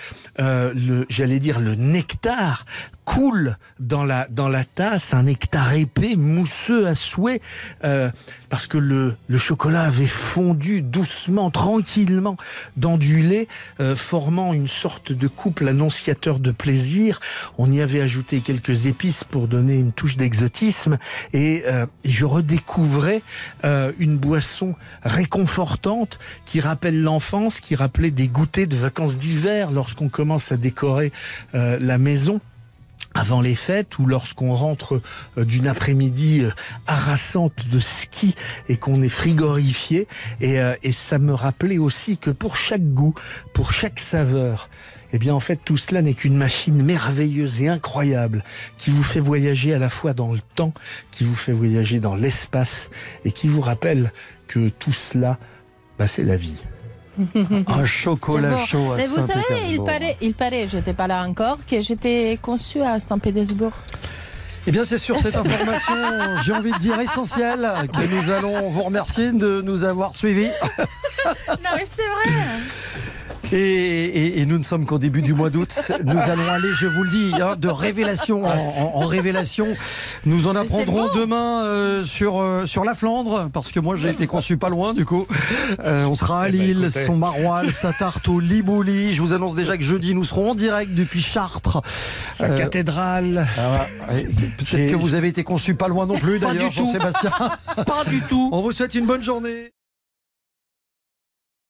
S5: le nectar coule dans la tasse, un nectar épais, mousseux à souhait, parce que le chocolat avait fondu doucement, tranquillement dans du lait, formant une sorte de couple annonciateur de plaisir. On y avait ajouté quelques épices pour donner une touche d'exotisme, et je redécouvrais une boisson réconfortante qui rappelle l'enfance, qui rappelait des goûters de vacances d'hiver lorsqu'on commence à décorer la maison. avant les fêtes ou lorsqu'on rentre d'une après-midi harassante de ski et qu'on est frigorifié. Et ça me rappelait aussi que pour chaque goût, pour chaque saveur, eh bien en fait tout cela n'est qu'une machine merveilleuse et incroyable qui vous fait voyager à la fois dans le temps, qui vous fait voyager dans l'espace et qui vous rappelle que tout cela, c'est la vie.
S3: Un chocolat chaud à
S4: Mais vous savez,
S3: Saint-Pétersbourg.
S4: il paraît, j'étais pas là encore, que j'étais conçue à Saint-Pétersbourg.
S3: Eh bien, c'est sur cette information, j'ai envie de dire essentielle, que nous allons vous remercier de nous avoir suivis.
S4: Non, mais c'est vrai.
S3: Et nous ne sommes qu'au début du mois d'août. Nous allons aller, je vous le dis, de révélation en révélation. Nous en apprendrons demain sur la Flandre, parce que moi j'ai été conçu pas loin du coup. On sera à Lille, son Maroilles, sa tarte au Libouli. Je vous annonce déjà que jeudi nous serons en direct depuis Chartres.
S5: Sa cathédrale.
S3: Peut-être que vous avez été conçu pas loin non plus d'ailleurs, Jean-Sébastien.
S5: Pas du tout.
S3: On vous souhaite une bonne journée.